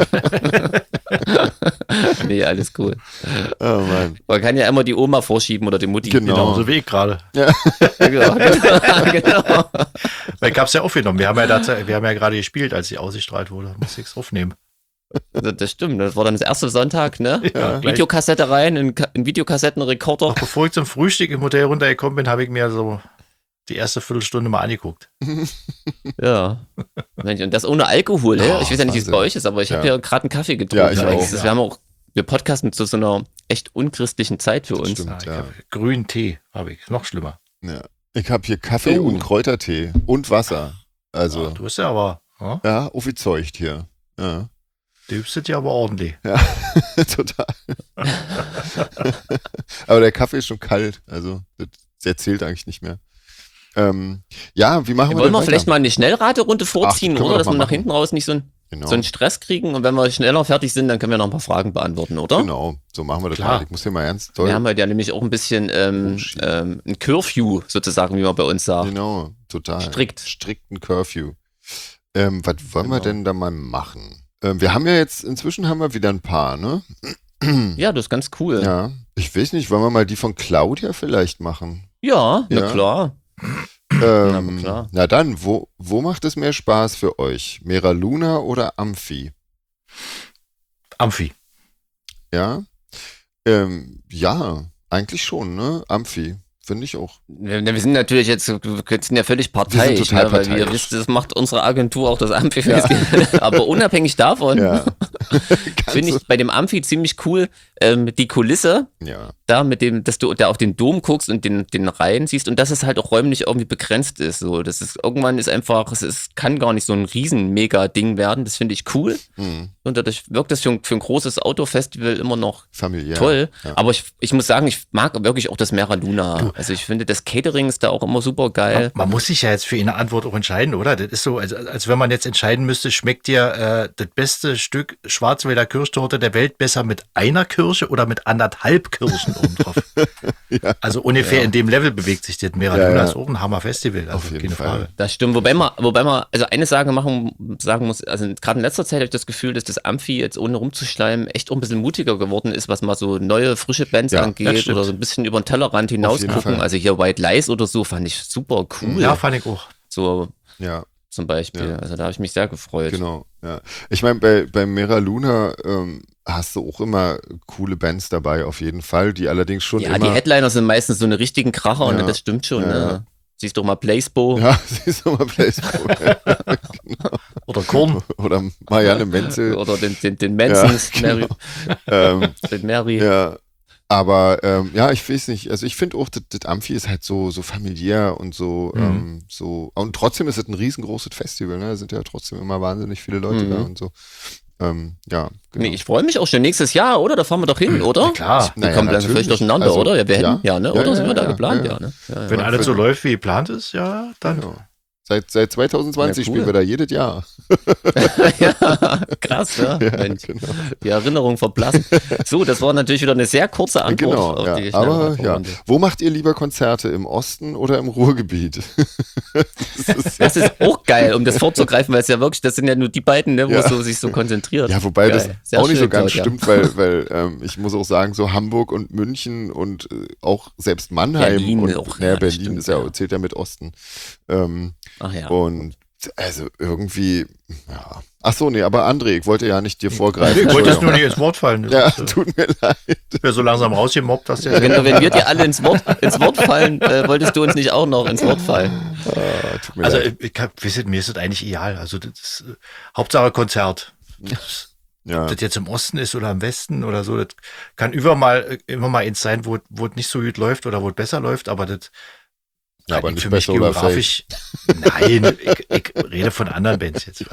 Nee, alles cool. Oh Mann. Man kann ja immer die Oma vorschieben oder die Mutti. Genau. Genau, so wie ich gerade. Ja. Genau, genau, genau. Weil ich hab's ja aufgenommen. Wir haben ja, dazu, wir haben ja gerade gespielt, als sie ausgestrahlt wurde. Muss ich es aufnehmen. Das stimmt, das war dann das erste Sonntag, ne? Ja, Videokassette rein, ein, ein Videokassettenrekorder. Auch bevor ich zum Frühstück im Hotel runtergekommen bin, habe ich mir so die erste Viertelstunde mal angeguckt. Ja. Mensch, und das ohne Alkohol, oh, ich weiß ja nicht, wie es bei euch ist, aber ich ja. habe ja gerade einen Kaffee getrunken. Ja, ich auch. Das, wir haben auch, wir podcasten zu so einer echt unchristlichen Zeit für uns. Stimmt, ja, ja. Grünen Tee habe ich, noch schlimmer. Ja. Ich habe hier Kaffee oh. und Kräutertee und Wasser. Also. Ach, du bist ja aber. Ja, ja aufgezeugt hier. Ja. Du hübst ja aber ordentlich. Ja, total. Aber der Kaffee ist schon kalt, also der zählt eigentlich nicht mehr. Ähm, ja, wie machen wir das? Wollen wir weiter? vielleicht mal eine Schnellraterunde vorziehen, Ach, oder? Dass wir nach machen. hinten raus nicht so, ein, Genau. so einen Stress kriegen und wenn wir schneller fertig sind, dann können wir noch ein paar Fragen beantworten, oder? Genau, so machen wir das Klar. mal. Ich muss hier mal ernst toll. Wir haben heute ja nämlich auch ein bisschen ähm, ähm, ein Curfew sozusagen, wie man bei uns sagt. Genau, total. Strikt. Strikten Curfew. Ähm, was wollen Genau. wir denn da mal machen? Ähm, wir haben ja jetzt, inzwischen haben wir wieder ein paar, ne? Ja, das ist ganz cool. Ja, ich weiß nicht, wollen wir mal die von Claudia vielleicht machen? Ja, na Ja. klar. Ähm, Na klar. na dann, wo, wo macht es mehr Spaß für euch? Mera Luna oder Amphi? Amphi. Ja? Ähm, ja, eigentlich schon, ne? Amphi, finde ich auch. Wir, wir sind natürlich jetzt, wir sind ja völlig parteiisch, Wir sind total ne, weil parteiisch. wir wissen, das macht unsere Agentur auch das Amphi. Ja. Aber unabhängig davon Ja. finde ich bei dem Amphi ziemlich cool ähm, die Kulisse. Ja, Da mit dem, dass du da auf den Dom guckst und den, den Rhein siehst und dass es halt auch räumlich irgendwie begrenzt ist. So, das ist irgendwann ist einfach, es ist, kann gar nicht so ein riesen Mega-Ding werden. Das finde ich cool. hm. Und dadurch wirkt das für, ein- für ein großes Autofestival immer noch familiär. toll. Ja. Aber ich, ich muss sagen, ich mag wirklich auch das Mera Luna. Also ich finde, das Catering ist da auch immer super geil. Man muss sich ja jetzt für eine Antwort auch entscheiden, oder? Das ist so, als, als wenn man jetzt entscheiden müsste, schmeckt dir äh, das beste Stück Schwarzwälder Kirschtorte der Welt besser mit einer Kirsche oder mit anderthalb Kirschen oben drauf? Ja. Also ungefähr Ja. in dem Level bewegt sich das. Mera Ja, Luna ja. ist auch ein Hammer-Festival, also Auf jeden keine Fall. Frage. Das stimmt, wobei man, wobei man, also eine Sache machen, sagen muss, also gerade in letzter Zeit habe ich das Gefühl, dass das Amphi jetzt ohne rumzuschleimen echt auch ein bisschen mutiger geworden ist, was mal so neue, frische Bands Ja, das angeht stimmt. oder so ein bisschen über den Tellerrand jeden hinausgucken. Fall. Also hier White Lies oder so fand ich super cool. Ja, fand ich auch. So Ja, zum Beispiel. Ja. Also da habe ich mich sehr gefreut. genau. Ja. Ich meine, bei, bei Mera Luna ähm, hast du auch immer coole Bands dabei, auf jeden Fall, die allerdings schon Ja, immer... die Headliner sind meistens so eine richtigen Kracher Ja. und das stimmt schon. Ja, Ne? ja. Siehst doch mal Placebo. Ja, siehst du mal Placebo. Oder Korn. Oder Marianne Menzel. Oder den, den, den Mansons, Ja, Mary, ähm, den Mary. ja, aber ähm, ja, ich weiß nicht. Also ich finde auch, das, das Amphi ist halt so, so familiär und so, Mhm. ähm, so. Und trotzdem ist es ein riesengroßes Festival, ne? Da sind ja trotzdem immer wahnsinnig viele Leute Mhm. da und so. Ähm, ja, genau. Nee, ich freue mich auch schon nächstes Jahr, oder? Da fahren wir doch hin, oder? Ja, klar. Wir Naja, kommen dann natürlich. vielleicht durcheinander, Also, oder? Ja, wir hätten, ja, ja. ne? Ja, Oder ja, sind wir da ja, geplant? ja. Ja, ne? Ja, Wenn ja. alles so läuft, wie geplant ist, ja, dann. Genau. Seit, seit zwanzig zwanzig Ja, cool. spielen wir da jedes Jahr. ja, krass, ja. Ja, Mensch, genau. die Erinnerung verblassen. So, das war natürlich wieder eine sehr kurze Antwort Genau, auf ja. die Aber ja, Schnellraterunde. wo macht ihr lieber Konzerte? Im Osten oder im Ruhrgebiet? das ist, Das ist auch geil, um das vorzugreifen, weil es ja wirklich, das sind ja nur die beiden, ne, wo Ja. es so, sich so konzentriert. ja, wobei Geil. das Sehr auch nicht so schön, ganz Claudia. stimmt, weil, weil ähm, ich muss auch sagen, so Hamburg und München und äh, auch selbst Mannheim Berlin und auch, naja, ja, das Berlin stimmt, ist ja, ja. zählt ja mit Osten. Ähm, Ach ja. Und Also irgendwie, ja. Ach so, nee, aber André, ich wollte ja nicht dir vorgreifen. Ich wollte jetzt nur nicht ins Wort fallen. Ja, ist, äh, tut mir leid. Ich wäre so langsam rausgemobbt, dass der... Genau, wenn wir dir alle ins Wort, ins Wort fallen, äh, wolltest du uns nicht auch noch ins Wort fallen. Ah, tut mir also leid. ich hab, wisst, mir ist das eigentlich egal. Also das ist äh, Hauptsache Konzert. Das, Ja. ob das jetzt im Osten ist oder im Westen oder so, das kann über mal, immer mal eins sein, wo, wo es nicht so gut läuft oder wo es besser läuft, aber das Ja, aber liegt nicht für bei mich Solar geografisch. Nein, ich, ich rede von anderen Bands jetzt.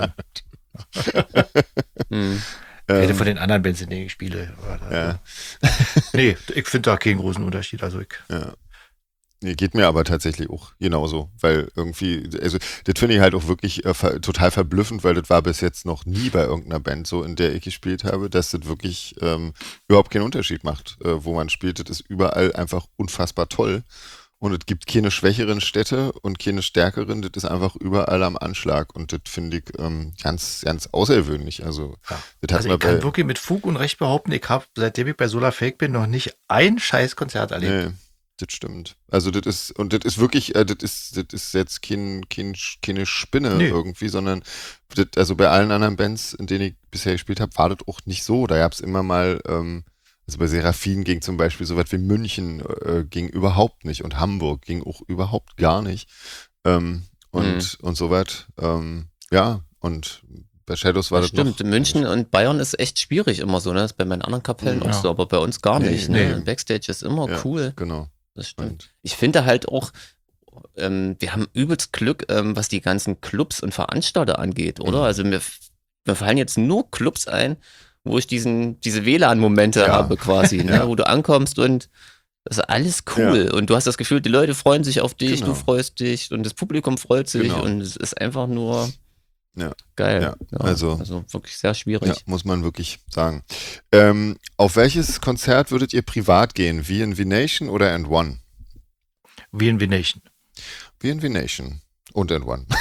Hm. Ich rede von den anderen Bands, in denen ich spiele. Ja. Nee, ich finde da keinen großen Unterschied. Also ich, Ja. Nee, geht mir aber tatsächlich auch genauso, weil irgendwie, also das finde ich halt auch wirklich äh, ver total verblüffend, weil das war bis jetzt noch nie bei irgendeiner Band so, in der ich gespielt habe, dass das wirklich ähm, überhaupt keinen Unterschied macht, äh, wo man spielt. Das ist überall einfach unfassbar toll und es gibt keine schwächeren Städte und keine stärkeren, das ist einfach überall am Anschlag und das finde ich ähm, ganz, ganz außergewöhnlich. Also, ja. das hat also man ich kann bei, wirklich mit Fug und Recht behaupten, ich habe, seitdem ich bei Solar Fake bin, noch nicht ein scheiß Konzert erlebt. nee. Das stimmt. Also das ist, und das ist wirklich, äh, das ist, das ist jetzt kein, kein, keine Spinne Nee. irgendwie, sondern das, also bei allen anderen Bands, in denen ich bisher gespielt habe, war das auch nicht so. Da gab es immer mal, ähm, also bei Seraphin ging zum Beispiel so was wie München äh, ging überhaupt nicht und Hamburg ging auch überhaupt gar nicht. Ähm, und, und so was. Ähm, ja, und bei Shadows war Das das stimmt, noch, München und Bayern ist echt schwierig immer so, ne? Das ist bei meinen anderen Kapellen Ja. auch so, aber bei uns gar Nee, nicht. nee. Ne? Backstage ist immer Ja. cool. Genau. Das stimmt. Und, Ich finde halt auch, ähm, wir haben übelst Glück, ähm, was die ganzen Clubs und Veranstalter angeht, oder? Mhm. Also mir, mir fallen jetzt nur Clubs ein, wo ich diesen, diese W L A N-Momente Ja. habe quasi, ne? Ja. Wo du ankommst und das ist alles cool. Und du hast das Gefühl, die Leute freuen sich auf dich, Genau. du freust dich und das Publikum freut sich Genau. und es ist einfach nur Ja. geil. Ja, also- also wirklich sehr schwierig. Ja, muss man wirklich sagen. Ähm, auf welches Konzert würdet ihr privat gehen? V and V Nation oder And One? Wie in Venation. V and V Nation und And One.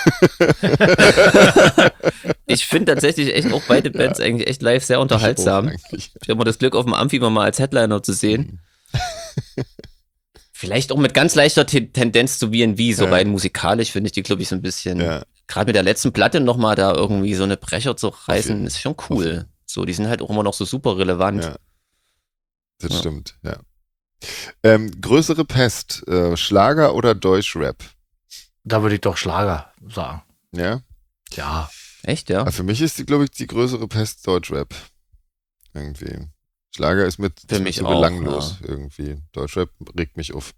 Ich finde tatsächlich echt auch beide Bands eigentlich echt live sehr unterhaltsam. Ich auch eigentlich. Ich habe immer das Glück, auf dem Amphi mal als Headliner zu sehen. Vielleicht auch mit ganz leichter Te Tendenz zu V and V, so Ja. rein musikalisch finde ich die, glaube ich, so ein bisschen, Ja, gerade mit der letzten Platte nochmal da irgendwie so eine Brecher zu reißen, jeden- ist schon auf cool. jeden. So, die sind halt auch immer noch so super relevant. ja. Das Ja. stimmt, ja. Ähm, größere Pest, äh, Schlager oder Deutschrap? Da würde ich doch Schlager sagen. Ja? Ja. Echt, ja? Aber für mich ist die, glaube ich, die größere Pest Deutschrap. Irgendwie. Schlager ist mit Für ist mich so auch, belanglos irgendwie. Deutschrap regt mich auf.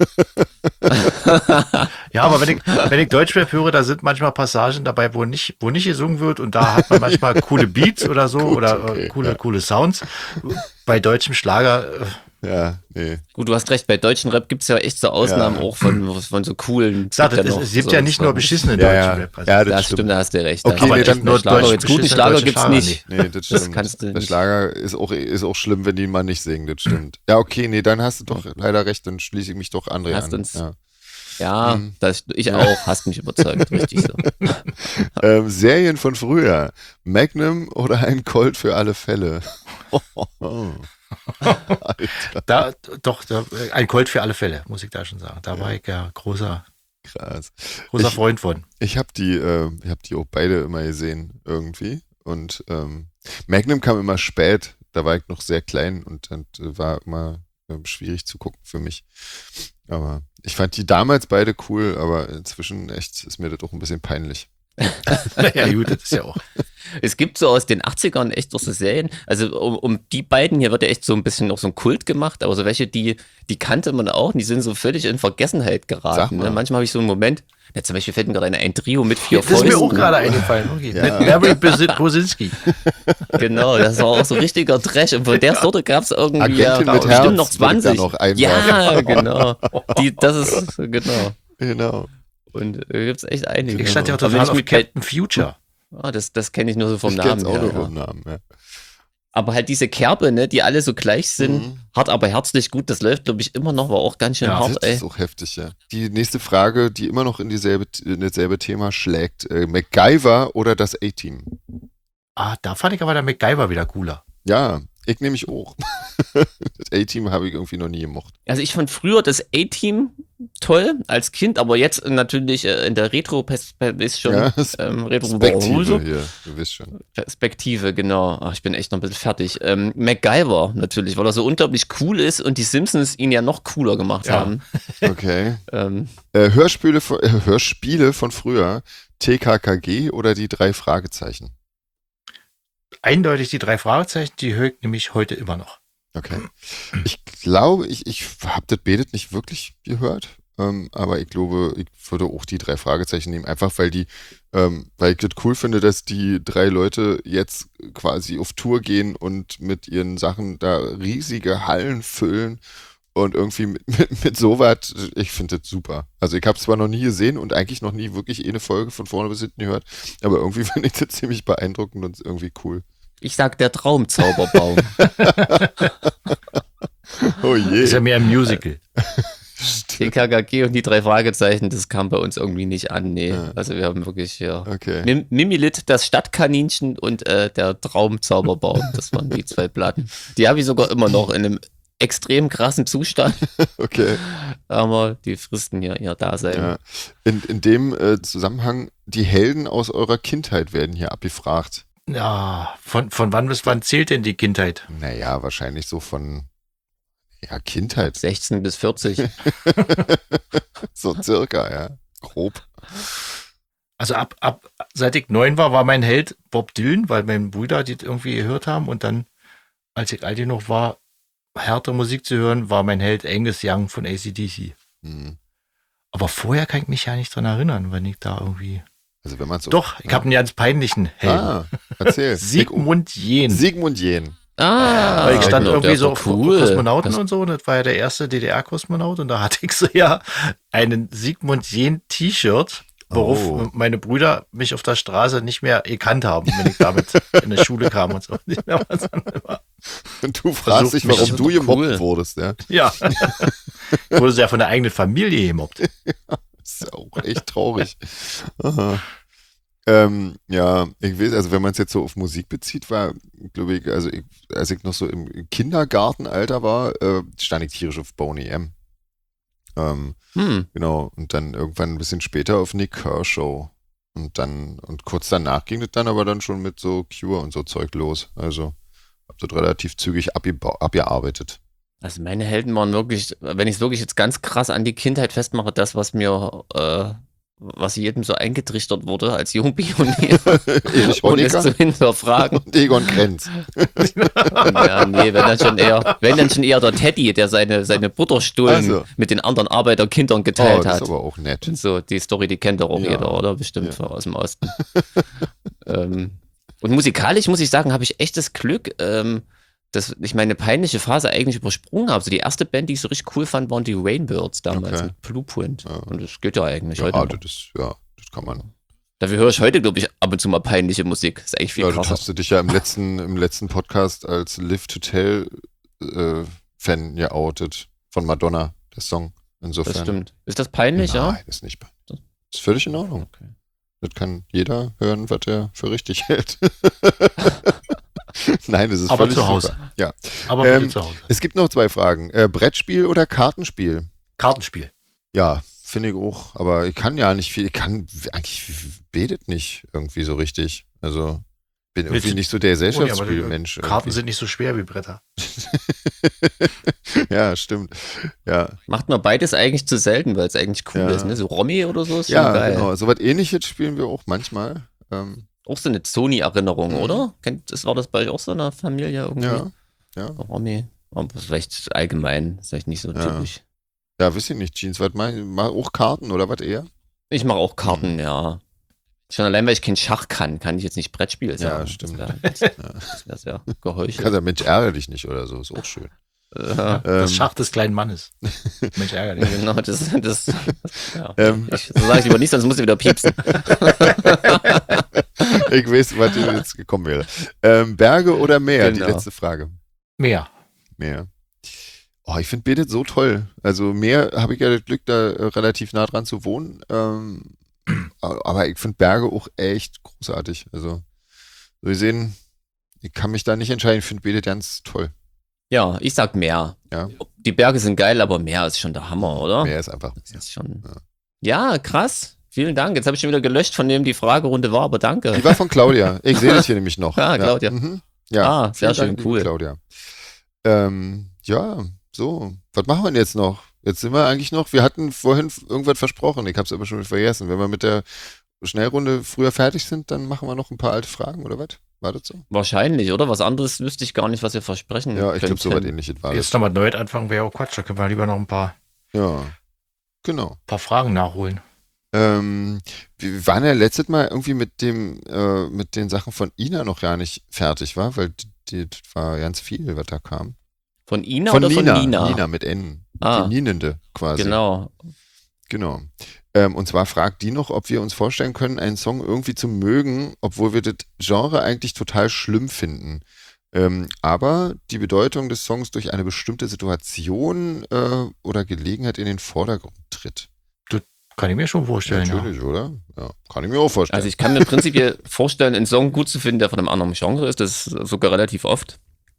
Ja, aber wenn ich, wenn ich Deutschrap höre, da sind manchmal Passagen dabei, wo nicht, wo nicht gesungen wird und da hat man manchmal coole Beats oder so Gut, oder okay, äh, coole, ja. coole Sounds. Bei deutschem Schlager, äh, Ja, nee. Gut, du hast recht, bei deutschen Rap gibt es ja echt so Ausnahmen Ja. auch von, von so coolen. sag, gibt es, ja noch es gibt so ja nicht nur Songs. beschissenen Ja, deutschen ja. Rap. Also, Ja, Das das stimmt, stimmt. da hast du recht. Okay, Da- nee, aber dann echt nur Schlager, deutsch jetzt guten beschissene Schlager deutsche gibt's Schlager, nicht. Nee, das Das stimmt. kannst du Der nicht. Schlager ist auch, ist auch schlimm, wenn die mal nicht singen, das stimmt. Ja, okay, nee, dann hast du doch leider recht, dann schließe ich mich doch André Hast an. uns- Ja. Ja, Mhm. das, ich auch, hast mich überzeugt, richtig so. Ähm, Serien von früher. Magnum oder ein Colt für alle Fälle? Alter, Da, doch, da, ein Colt für alle Fälle, muss ich da schon sagen. Da war ich ja großer, krass. großer Ich- Freund von. Ich habe die, äh, ich hab die auch beide immer gesehen, irgendwie. Und ähm, Magnum kam immer spät, da war ich noch sehr klein und dann äh, war immer äh, schwierig zu gucken für mich. Aber ich fand die damals beide cool, aber inzwischen echt ist mir das auch ein bisschen peinlich. Ja, gut, das ist ja auch. Es gibt so aus den achtzigern echt noch so Serien, also um, um die beiden hier wird ja echt so ein bisschen noch so ein Kult gemacht, aber so welche, die, die kannte man auch, die sind so völlig in Vergessenheit Sag geraten. mal. Ne? Manchmal habe ich so einen Moment, ja, zum Beispiel fällt mir gerade ein, ein Trio mit vier Das ist Fäusten. mir auch gerade eingefallen. Okay. Ja. Mit Mary Besi- Bosinski. Genau, das war auch so richtiger Trash. Und von der Sorte gab es irgendwie Agentin ja, mit bestimmt Herz noch würde ich da zwanzig. noch einwerfen. Ja, genau. Die, das ist, genau. Genau. Und da gibt es echt einige. Ich stand ja auch Aber wenn total ich auf mit Cat- Captain Future. Ah, das das kenne ich nur so vom Ich Namen kenn's auch her. nur Ja. vom Namen, ja. Aber halt diese Kerbe, ne, die alle so gleich sind, Mhm. hart aber herzlich gut, das läuft, glaube ich, immer noch, war auch ganz schön Ja, hart, Das ey. ist auch heftig, ja. Die nächste Frage, die immer noch in dieselbe, in dasselbe Thema schlägt. Äh, MacGyver oder das A-Team? Ah, da fand ich aber der MacGyver wieder cooler. Ja, ich nehme mich auch. Das A-Team habe ich irgendwie noch nie gemocht. Also ich fand früher das A-Team toll als Kind, aber jetzt natürlich äh, in der Retro-Perspektive, Ja, ähm, Retro Perspektive hier, du wisst schon. Perspektive, genau. Ach, ich bin echt noch ein bisschen fertig. Ähm, MacGyver natürlich, weil er so unglaublich cool ist und die Simpsons ihn ja noch cooler gemacht Ja. haben. Okay. Ähm, Äh, Hörspiele, von, äh, Hörspiele von früher, T K K G oder die drei Fragezeichen? Eindeutig die drei Fragezeichen, die höre ich nämlich heute immer noch. Okay. Ich glaube, ich, ich habe das Betet nicht wirklich gehört, ähm, aber ich glaube, ich würde auch die drei Fragezeichen nehmen, einfach weil die, ähm, weil ich das cool finde, dass die drei Leute jetzt quasi auf Tour gehen und mit ihren Sachen da riesige Hallen füllen und irgendwie mit, mit, mit sowas, ich finde das super. Also ich habe es zwar noch nie gesehen und eigentlich noch nie wirklich eine Folge von vorne bis hinten gehört, aber irgendwie finde ich das ziemlich beeindruckend und irgendwie cool. ich sag der Traumzauberbaum. Oh je. Ist ja mehr ein Musical. T K K G und die drei Fragezeichen, das kam bei uns irgendwie nicht an, nee. Ja. Also wir haben wirklich hier Okay. Mim Mimilit, das Stadtkaninchen und äh, der Traumzauberbaum, das waren die zwei Platten. Die habe ich sogar immer noch in einem extrem krassen Zustand, Okay. aber die fristen ja ihr Dasein. Ja. In, in dem äh, Zusammenhang, die Helden aus eurer Kindheit werden hier abgefragt. Ja, von, von wann bis wann zählt denn die Kindheit? Naja, wahrscheinlich so von, ja, Kindheit. sechzehn bis vierzig. So circa, ja. Grob. Also ab, ab, seit ich neun war, war mein Held Bob Dylan, weil mein Brüder die irgendwie gehört haben. Und dann, als ich alt genug war, härtere Musik zu hören, war mein Held Angus Young von A C D C. Hm. Aber vorher kann ich mich ja nicht dran erinnern, wenn ich da irgendwie... Also wenn man so. Doch, ich habe einen ganz peinlichen Helden. Ah, erzähl. Sigmund Jähn. Sigmund Jähn. Ah, Weil ich stand genau, irgendwie der ist so doch auf cool. Kosmonauten Das, und so, und das war ja der erste D D R-Kosmonaut und da hatte ich so ja einen Sigmund Jähn-T-Shirt, worauf Oh. meine Brüder mich auf der Straße nicht mehr gekannt haben, wenn ich damit in die Schule kam und so. Nicht mehr was anderes. Und du fragst Versucht dich, mich warum das du doch gemobbt cool. wurdest, ja. Ja. Ich wurde ja von der eigenen Familie gemobbt. Das ist auch echt traurig. Aha. Ähm, ja, ich weiß, also wenn man es jetzt so auf Musik bezieht, war, glaube ich, also ich, als ich noch so im Kindergartenalter war, äh, stand ich tierisch auf Boney M. Ähm, hm, genau, und dann irgendwann ein bisschen später auf Nick Kershaw. Und dann, und kurz danach ging es dann aber dann schon mit so Cure und so Zeug los. Also hab das relativ zügig abgeba- abgearbeitet. also meine Helden waren wirklich, wenn ich es wirklich jetzt ganz krass an die Kindheit festmache, das, was mir, äh, was jedem so eingetrichtert wurde als Jungpionier, Erich ohne es Honecker zu hinterfragen. und Egon Krenz. Ja, nee, wenn dann schon eher, wenn dann schon eher der Teddy, der seine, seine Butterstullen Also. mit den anderen Arbeiterkindern Oh, geteilt das hat. ist aber auch nett. Und so, die Story, die kennt doch auch Ja. jeder, oder? Bestimmt Ja. aus dem Osten. ähm, und musikalisch muss ich sagen, habe ich echtes Glück, ähm, dass ich meine peinliche Phase eigentlich übersprungen habe. Also die erste Band, die ich so richtig cool fand, waren die Rainbirds damals Okay. mit Blueprint. Ja. Und das geht ja eigentlich Ja, heute noch. das ist, ja, das kann man. Dafür höre ich heute, glaube ich, ab und zu mal peinliche Musik. Das ist eigentlich viel Ja, das krasser. hast du dich ja im letzten, im letzten Podcast als Live to Tell äh, Fan geoutet von Madonna, der Song. Insofern. Das stimmt. Ist das peinlich, Nein, ja? das ist nicht peinlich. Das ist völlig in Ordnung. Okay. Das kann jeder hören, was er für richtig hält. Nein, das ist Aber völlig zu Hause. super. Ja. Aber Ähm, bitte zu Hause. Es gibt noch zwei Fragen. Äh, Brettspiel oder Kartenspiel? Kartenspiel. Ja, finde ich auch. Aber ich kann ja nicht viel. Ich kann eigentlich betet nicht irgendwie so richtig. Also bin irgendwie Willst- nicht so der Oh, ja, aber Gesellschaftsspielmensch. Karten irgendwie. sind nicht so schwer wie Bretter. Ja, stimmt. Ja, Macht man beides eigentlich zu selten, weil es eigentlich cool Ja. ist. Ne? So Romy oder so ist schon ja geil. genau. So was Ähnliches spielen wir auch manchmal. Ähm, Auch so eine Sony-Erinnerung, Mhm. oder? Kennt, das war das bei euch auch so in der Familie irgendwie? ja, ja. Romy. Aber vielleicht allgemein, ist vielleicht nicht so Ja. typisch. Ja, weiß ich nicht, Jeans. Was mach, mach auch Karten oder was eher? Ich mache auch Mhm. Karten, ja. Schon allein, weil ich kein Schach kann, kann ich jetzt nicht Brettspiel sagen. Ja, stimmt. Das wäre das wär sehr geheuchelt. Kannst ja, Mensch, ärgere dich nicht oder so. Ist auch schön. Äh, Das Ähm, Schach des kleinen Mannes. Mensch, ärgerlich. genau, das, das, ja. Ähm. ich, so sage ich lieber nicht, sonst muss ich wieder piepsen. Ich weiß, was jetzt gekommen wäre. Ähm, Berge oder Meer? Genau. Die letzte Frage. Mehr. Meer. Oh, ich finde Betet so toll. Also Meer habe ich ja das Glück, da äh, relativ nah dran zu wohnen. Ähm, aber ich finde Berge auch echt großartig. Also, so gesehen, ich kann mich da nicht entscheiden. Ich finde Betet ganz toll. Ja, ich sag mehr. Ja. die Berge sind geil, aber Meer ist schon der Hammer, oder? Meer ist einfach. Das ist schon. Ja, ja krass. Vielen Dank. Jetzt habe ich schon wieder gelöscht, von dem die Fragerunde war, aber danke. Die war von Claudia. Ich sehe das hier nämlich noch. Ah, Claudia. Ja, mhm. ja. Ah, sehr schön, Dank, cool. Claudia. Ähm, ja, so. Was machen wir denn jetzt noch? Jetzt sind wir eigentlich noch, wir hatten vorhin irgendwas versprochen, ich habe es aber schon vergessen. Wenn wir mit der Schnellrunde früher fertig sind, dann machen wir noch ein paar alte Fragen, oder was? War das so? Wahrscheinlich, oder? Was anderes wüsste ich gar nicht, was wir versprechen. Ja, ich glaube, so was ähnliches war das. Jetzt nochmal neu anfangen wäre auch Quatsch, da können wir lieber noch ein paar, ja, genau. paar Fragen nachholen. Ähm, wir waren ja letztes Mal irgendwie mit dem, äh, mit den Sachen von Ina noch gar nicht fertig, war, weil die, das war ganz viel, was da kam. Von Ina von oder Nina, von Nina? Nina mit N. Ah. Die Ninende quasi. Genau. Genau. Ähm, und zwar fragt die noch, ob wir uns vorstellen können, einen Song irgendwie zu mögen, obwohl wir das Genre eigentlich total schlimm finden. Ähm, aber die Bedeutung des Songs durch eine bestimmte Situation äh, oder Gelegenheit in den Vordergrund tritt. Kann ich mir schon vorstellen. Natürlich, ja. oder? Ja, kann ich mir auch vorstellen. Also ich kann mir prinzipiell vorstellen, einen Song gut zu finden, der von einem anderen Genre ist. Das ist sogar relativ oft.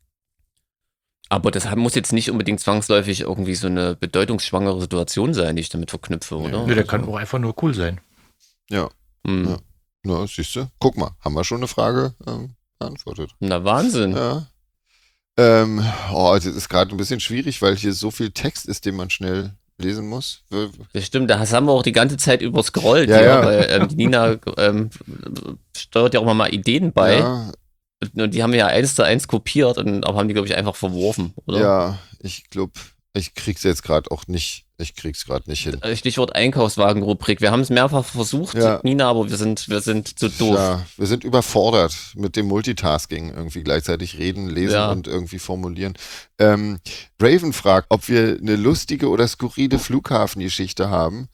Aber das muss jetzt nicht unbedingt zwangsläufig irgendwie so eine bedeutungsschwangere Situation sein, die ich damit verknüpfe, oder? Ja, nee, der kann auch einfach nur cool sein. Ja. Hm. ja. Na, siehst du? Guck mal, haben wir schon eine Frage ähm, beantwortet. Na, Wahnsinn. Ja. Ähm, oh, das ist gerade ein bisschen schwierig, weil hier so viel Text ist, den man schnell lesen muss. Das stimmt, das haben wir auch die ganze Zeit überscrollt, ja, ja, ja. weil ähm, die Nina ähm, steuert ja auch mal Ideen bei. Ja. Und die haben wir ja eins zu eins kopiert, und, aber haben die, glaube ich, einfach verworfen, oder? Ja, ich glaube, ich krieg's jetzt gerade auch nicht, ich krieg's gerade nicht hin. Stichwort Einkaufswagen-Rubrik. Wir haben es mehrfach versucht, Ja. Nina, aber wir sind, wir sind zu doof. Ja, wir sind überfordert mit dem Multitasking, irgendwie gleichzeitig reden, lesen Ja. und irgendwie formulieren. Ähm, Raven fragt, ob wir eine lustige oder skurrile Flughafengeschichte haben.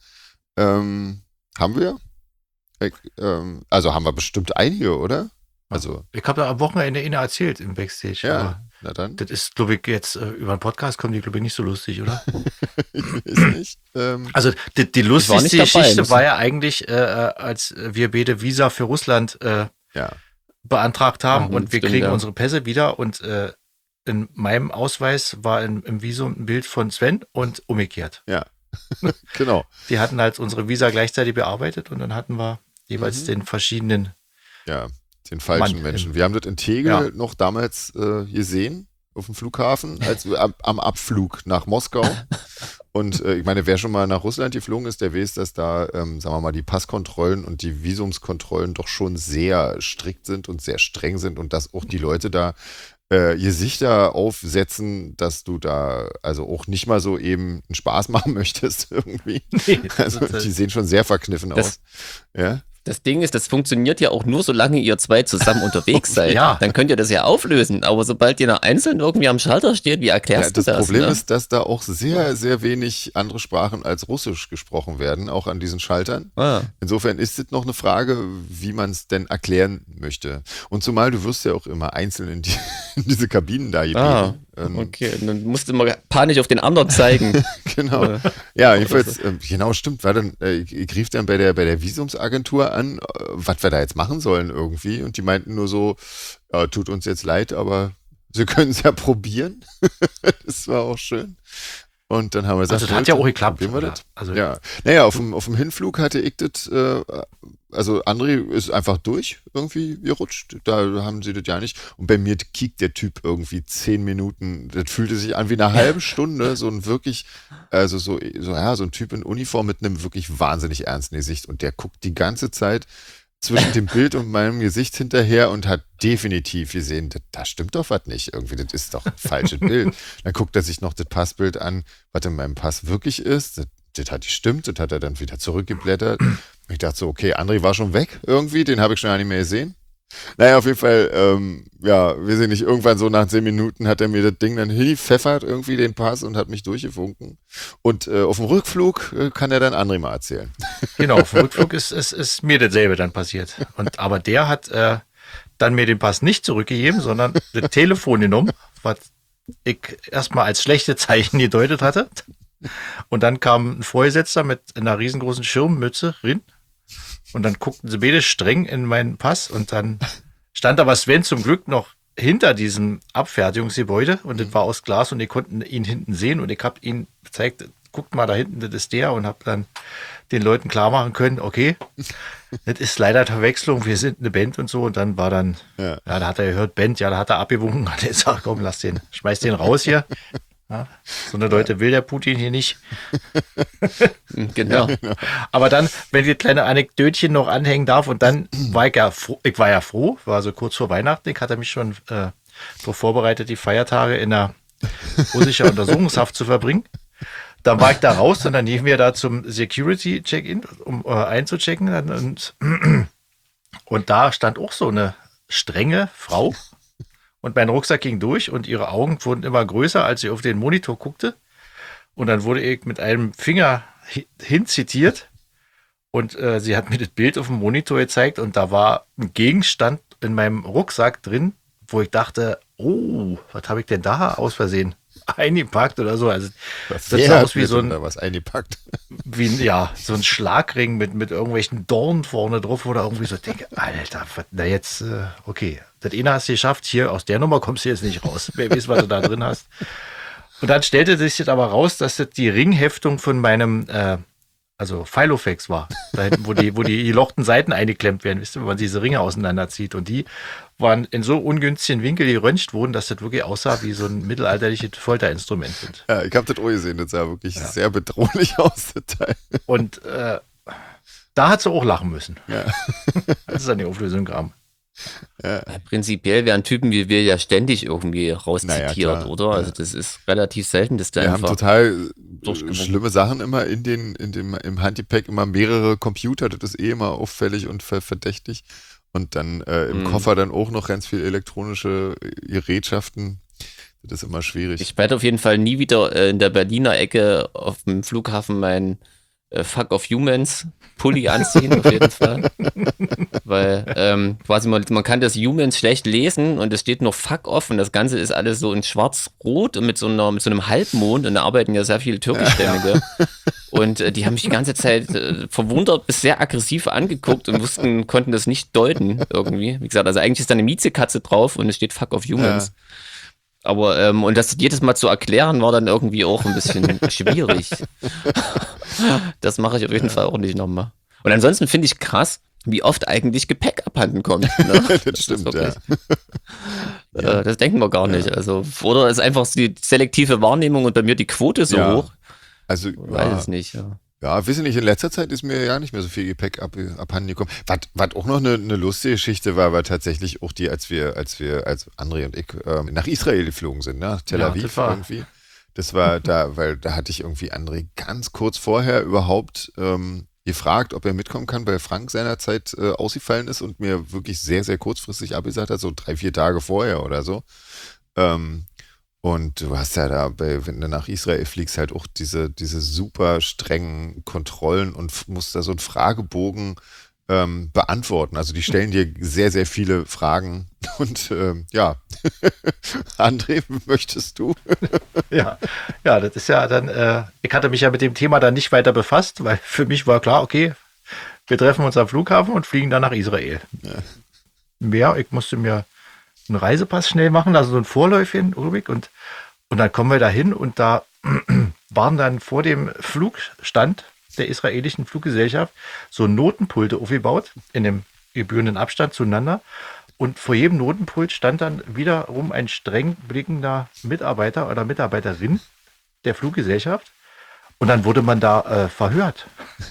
Ähm, haben wir? Ich, ähm, also haben wir bestimmt einige, oder? Also, Ich habe da am Wochenende eine erzählt im Backstage. ja, Aber na dann. das ist, glaube ich, jetzt äh, über einen Podcast kommt die, glaube ich, nicht so lustig, oder? Ich weiß nicht. Ähm, Also die, die war lustigste nicht dabei, Geschichte muss war ich- ja eigentlich, äh, als wir beide Visa für Russland äh, ja. beantragt haben Ah, und wir stimmt, kriegen ja. unsere Pässe wieder und äh, in meinem Ausweis war in, im Visum ein Bild von Sven und umgekehrt. Ja. Genau. Die hatten halt unsere Visa gleichzeitig bearbeitet und dann hatten wir jeweils Mhm. den verschiedenen. Ja, den falschen Mann, Menschen. im- Wir haben das in Tegel Ja. noch damals äh, gesehen auf dem Flughafen, als wir am, am Abflug nach Moskau. Und äh, ich meine, wer schon mal nach Russland geflogen ist, der weiß, dass da, ähm, sagen wir mal, die Passkontrollen und die Visumskontrollen doch schon sehr strikt sind und sehr streng sind und dass auch die Leute da äh, Gesichter aufsetzen, dass du da also auch nicht mal so eben einen Spaß machen möchtest irgendwie. Nee, das Also ist, äh, die sehen schon sehr verkniffen Das- aus. Ja. Das Ding ist, das funktioniert ja auch nur, solange ihr zwei zusammen unterwegs seid. Ja. Dann könnt ihr das ja auflösen. Aber sobald ihr noch einzeln irgendwie am Schalter steht, wie erklärst Ja, du das das? Problem ne? ist, dass da auch sehr, sehr wenig andere Sprachen als Russisch gesprochen werden, auch an diesen Schaltern. Ah. Insofern ist es noch eine Frage, wie man es denn erklären möchte. Und zumal du wirst ja auch immer einzeln in, die, in diese Kabinen da Ah, gebeten. Ähm, okay. Und dann musst du mal panisch auf den anderen zeigen. Genau. Äh, Ja, jedenfalls, ähm, genau, stimmt. War dann, äh, ich, ich rief dann bei der, bei der Visumsagentur an, äh, was wir da jetzt machen sollen irgendwie. Und die meinten nur so, ja, tut uns jetzt leid, aber Sie können es ja probieren. Das war auch schön. Und dann haben wir gesagt, Also das hat ja Leute, auch geklappt. probieren wir oder? das? Also Ja, naja, auf dem, auf dem Hinflug hatte ich das, äh, also André ist einfach durch irgendwie gerutscht, da haben sie das ja nicht. Und bei mir kiekt der Typ irgendwie zehn Minuten, das fühlte sich an wie eine halbe Stunde, so ein wirklich, also so, so, ja, so ein Typ in Uniform mit einem wirklich wahnsinnig ernsten Gesicht und der guckt die ganze Zeit zwischen dem Bild und meinem Gesicht hinterher und hat definitiv gesehen, da, da stimmt doch was nicht irgendwie, das ist doch ein falsches Bild. Dann guckt er sich noch das Passbild an, was in meinem Pass wirklich ist, das, das hat gestimmt, das hat er dann wieder zurückgeblättert. Ich dachte so, okay, André war schon weg irgendwie, den habe ich schon gar nicht mehr gesehen. Naja, auf jeden Fall, ähm, ja, wir sehen nicht, irgendwann so nach zehn Minuten hat er mir das Ding dann hingepfeffert, irgendwie den Pass und hat mich durchgewunken. Und äh, auf dem Rückflug äh, kann er dann André mal erzählen. genau, auf dem Rückflug ist, ist, ist mir dasselbe dann passiert. Und, aber der hat äh, dann mir den Pass nicht zurückgegeben, sondern das Telefon genommen, was ich erstmal als schlechte Zeichen gedeutet hatte. Und dann kam ein Vorgesetzter mit einer riesengroßen Schirmmütze rein. Und dann guckten sie beide streng in meinen Pass und dann stand aber Sven zum Glück noch hinter diesem Abfertigungsgebäude und das war aus Glas und ihr konnten ihn hinten sehen und ich habe ihn gezeigt, guckt mal da hinten, das ist der und habe dann den Leuten klar machen können, okay, das ist leider Verwechslung, wir sind eine Band und so und dann war dann, ja, ja da hat er gehört Band, ja, da hat er abgewunken, hat er gesagt, komm, lass den, schmeiß den raus hier. Ja, so eine Leute will der Putin hier nicht. Genau. Ja. Aber dann, wenn ich kleine Anekdötchen noch anhängen darf, und dann war ich ja froh, ich war ja froh, war so kurz vor Weihnachten, ich hatte mich schon äh, darauf vorbereitet, die Feiertage in der russischen Untersuchungshaft zu verbringen. Dann war ich da raus und dann liefen wir da zum Security-Check-In, um äh, einzuchecken. Und, und da stand auch so eine strenge Frau. Und mein Rucksack ging durch und ihre Augen wurden immer größer, als sie auf den Monitor guckte. Und dann wurde ich mit einem Finger hinzitiert und äh, sie hat mir das Bild auf dem Monitor gezeigt und da war ein Gegenstand in meinem Rucksack drin, wo ich dachte, oh, was habe ich denn da aus Versehen eingepackt oder so. Also das sah aus wie so ein, was eingepackt. Wie, ja, so ein Schlagring mit, mit irgendwelchen Dornen vorne drauf oder irgendwie so. Ich denke, Alter, na jetzt, äh, okay, das eine hast du geschafft, hier aus der Nummer kommst du jetzt nicht raus. Wer weiß, was du da drin hast. Und dann stellte sich das aber raus, dass das die Ringheftung von meinem, äh, also Filofax war. Da hinten, wo die, wo die gelochten Seiten eingeklemmt werden, wisst ihr, wenn man diese Ringe auseinanderzieht. Und die waren in so ungünstigen Winkel geröntgt worden, dass das wirklich aussah wie so ein mittelalterliches Folterinstrument. Ja, ich habe das auch gesehen, das sah wirklich ja. sehr bedrohlich aus, das Teil. Und äh, da hat sie auch lachen müssen. Ja. Als es an die Auflösung kam. Ja. Prinzipiell werden Typen wie wir ja ständig irgendwie rauszitiert, naja, oder? Also das ist relativ selten, dass da wir einfach haben total schlimme Sachen immer in den, in dem, im Handgepäck, immer mehrere Computer, das ist eh immer auffällig und verdächtig. Und dann äh, im mhm. Koffer dann auch noch ganz viel elektronische Gerätschaften. Das ist immer schwierig. Ich werde auf jeden Fall nie wieder äh, in der Berliner Ecke auf dem Flughafen mein äh, Fuck of Humans Pulli anziehen, auf jeden Fall. Weil ähm, quasi man, man kann das Humans schlecht lesen und es steht noch Fuck off und das Ganze ist alles so in schwarz-rot und mit so, einer, mit so einem Halbmond und da arbeiten ja sehr viele Türkischstämmige. Ja. Und äh, die haben mich die ganze Zeit äh, verwundert bis sehr aggressiv angeguckt und wussten, konnten das nicht deuten irgendwie. Wie gesagt, also eigentlich ist da eine Miezekatze drauf und es steht Fuck of Humans. Ja. Aber, ähm, und das jedes Mal zu erklären, war dann irgendwie auch ein bisschen schwierig. Das mache ich auf jeden Fall auch nicht nochmal. Und ansonsten finde ich krass, wie oft eigentlich Gepäck abhanden kommt. Ne? Das, das stimmt, wirklich, ja. Äh, das denken wir gar nicht. Ja. Also, oder ist einfach die selektive Wahrnehmung und bei mir die Quote so ja. hoch? Also, ich weiß ja. es nicht, ja. Ja, wissen nicht, in letzter Zeit ist mir ja nicht mehr so viel Gepäck ab, abhanden gekommen. Was, was auch noch eine, eine lustige Geschichte war, war tatsächlich auch die, als wir, als wir, als André und ich ähm, nach Israel geflogen sind, ne? Tel Aviv ja, das war irgendwie. Das war da, weil da hatte ich irgendwie André ganz kurz vorher überhaupt ähm, gefragt, ob er mitkommen kann, weil Frank seinerzeit äh, ausgefallen ist und mir wirklich sehr, sehr kurzfristig abgesagt hat, so drei, vier Tage vorher oder so. Ähm, Und du hast ja da, bei, wenn du nach Israel fliegst, halt auch diese, diese super strengen Kontrollen und f- musst da so einen Fragebogen ähm, beantworten. Also die stellen dir sehr, sehr viele Fragen. Und ähm, ja, André, möchtest du? ja, ja, das ist ja dann, äh, ich hatte mich ja mit dem Thema dann nicht weiter befasst, weil für mich war klar, okay, wir treffen uns am Flughafen und fliegen dann nach Israel. Ja, Mehr, ich musste mir einen Reisepass schnell machen, also so ein Vorläufchen, Ulrich, und, und dann kommen wir da hin und da waren dann vor dem Flugstand der israelischen Fluggesellschaft so Notenpulte aufgebaut, in dem gebührenden Abstand zueinander. Und vor jedem Notenpult stand dann wiederum ein streng blickender Mitarbeiter oder Mitarbeiterin der Fluggesellschaft. Und dann wurde man da äh, verhört.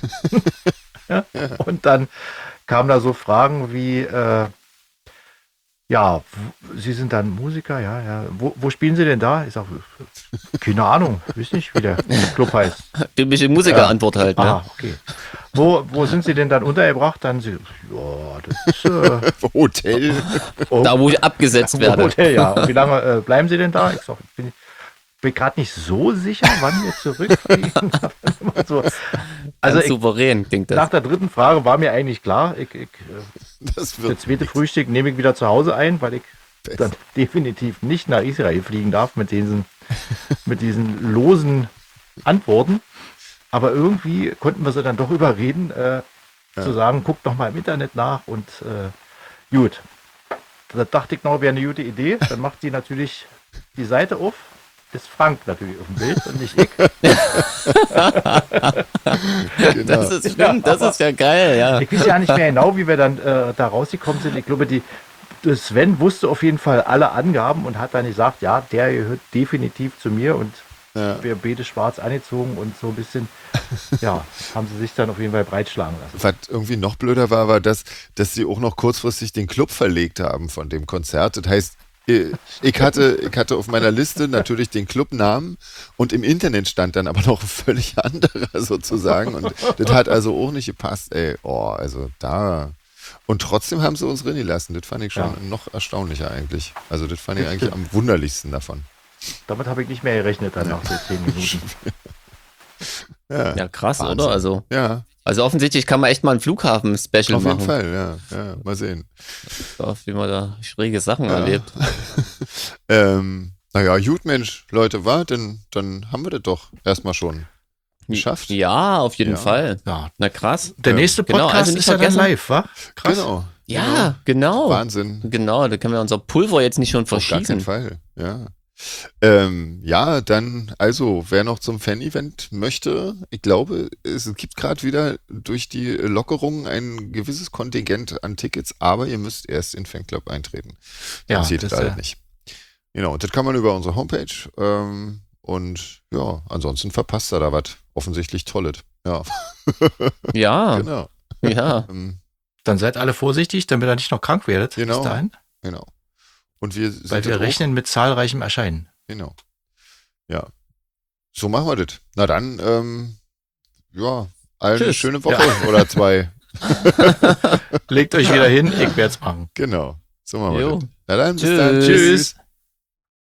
ja? Und dann kamen da so Fragen wie, äh, ja, Sie sind dann Musiker, ja, ja. Wo, wo spielen Sie denn da? Ich sage, keine Ahnung, weiß nicht, wie der Club heißt. Typische Musikerantwort halt, ne? Ah, okay. Wo, wo sind Sie denn dann untergebracht? Dann Sie, ja, das ist äh, Hotel. Oh, da, wo ich abgesetzt werde. Hotel, ja. Und wie lange äh, bleiben Sie denn da? Ich sage, bin, bin gerade nicht so sicher, wann wir zurückfliegen. so. Also ich, souverän klingt das. Nach der dritten Frage war mir eigentlich klar, ich, ich, das wird das zweite nichts. Frühstück nehme ich wieder zu Hause ein, weil ich Best. dann definitiv nicht nach Israel fliegen darf mit diesen, mit diesen losen Antworten. Aber irgendwie konnten wir sie dann doch überreden, äh, ja. zu sagen, guckt doch mal im Internet nach und äh, gut. da dachte ich noch, wäre eine gute Idee. Dann macht sie natürlich die Seite auf. Ist Frank natürlich auf dem Bild und nicht ich. Genau. Das ist stimmt, das ist ja geil, ja. Ich weiß ja nicht mehr genau, wie wir dann äh, da rausgekommen sind. Ich glaube, die Sven wusste auf jeden Fall alle Angaben und hat dann gesagt, ja, der gehört definitiv zu mir und Ja. wir beide schwarz angezogen und so ein bisschen, ja, haben sie sich dann auf jeden Fall breitschlagen lassen. Was irgendwie noch blöder war, war, dass, dass sie auch noch kurzfristig den Club verlegt haben von dem Konzert. Das heißt, ich hatte, ich hatte auf meiner Liste natürlich den Clubnamen und im Internet stand dann aber noch ein völlig anderer sozusagen. Und das hat also auch nicht gepasst, ey. Oh, also da. Und trotzdem haben sie uns drin gelassen. Das fand ich schon Ja. noch erstaunlicher eigentlich. Also das fand ich eigentlich am wunderlichsten davon. Damit habe ich nicht mehr gerechnet dann nach so zehn Minuten. Ja, Ja, krass, Wahnsinn. oder? Also, ja, also offensichtlich kann man echt mal ein Flughafen-Special auf jeden machen. Fall, ja, ja. Mal sehen. Ja, wie man da schräge Sachen Ja. erlebt. ähm, naja, gut, Mensch, Leute, war, denn dann haben wir das doch erstmal schon geschafft. Ja, auf jeden Ja. Fall. Ja. Na krass. Der nächste Genau, Podcast also nicht ist ja dann vergessen. live, wa? Krass. Genau. Ja, genau. Wahnsinn. Genau, da können wir unser Pulver jetzt nicht schon Auf gar keinen verschießen. Fall, ja. Ähm, ja, dann, also, wer noch zum Fan-Event möchte, ich glaube, es gibt gerade wieder durch die Lockerungen ein gewisses Kontingent an Tickets, aber ihr müsst erst in den Fanclub eintreten. Dann Ja, seht ihr das, das halt äh, nicht. Genau, und das kann man über unsere Homepage ähm, und ja, ansonsten verpasst er da was offensichtlich Tolles. Ja, Ja, genau. ja. Ähm, Dann seid alle vorsichtig, damit ihr nicht noch krank werdet. Genau. Bis dahin. genau. Und wir sind Weil wir das auch- rechnen mit zahlreichem Erscheinen. Genau. Ja. So machen wir das. Na dann, ähm, ja, allen eine Tschüss. schöne Woche oder zwei. Legt euch wieder hin, ich werde es machen. Genau. So machen wir Jo. das. Na dann, bis Tschüss. dann. Tschüss.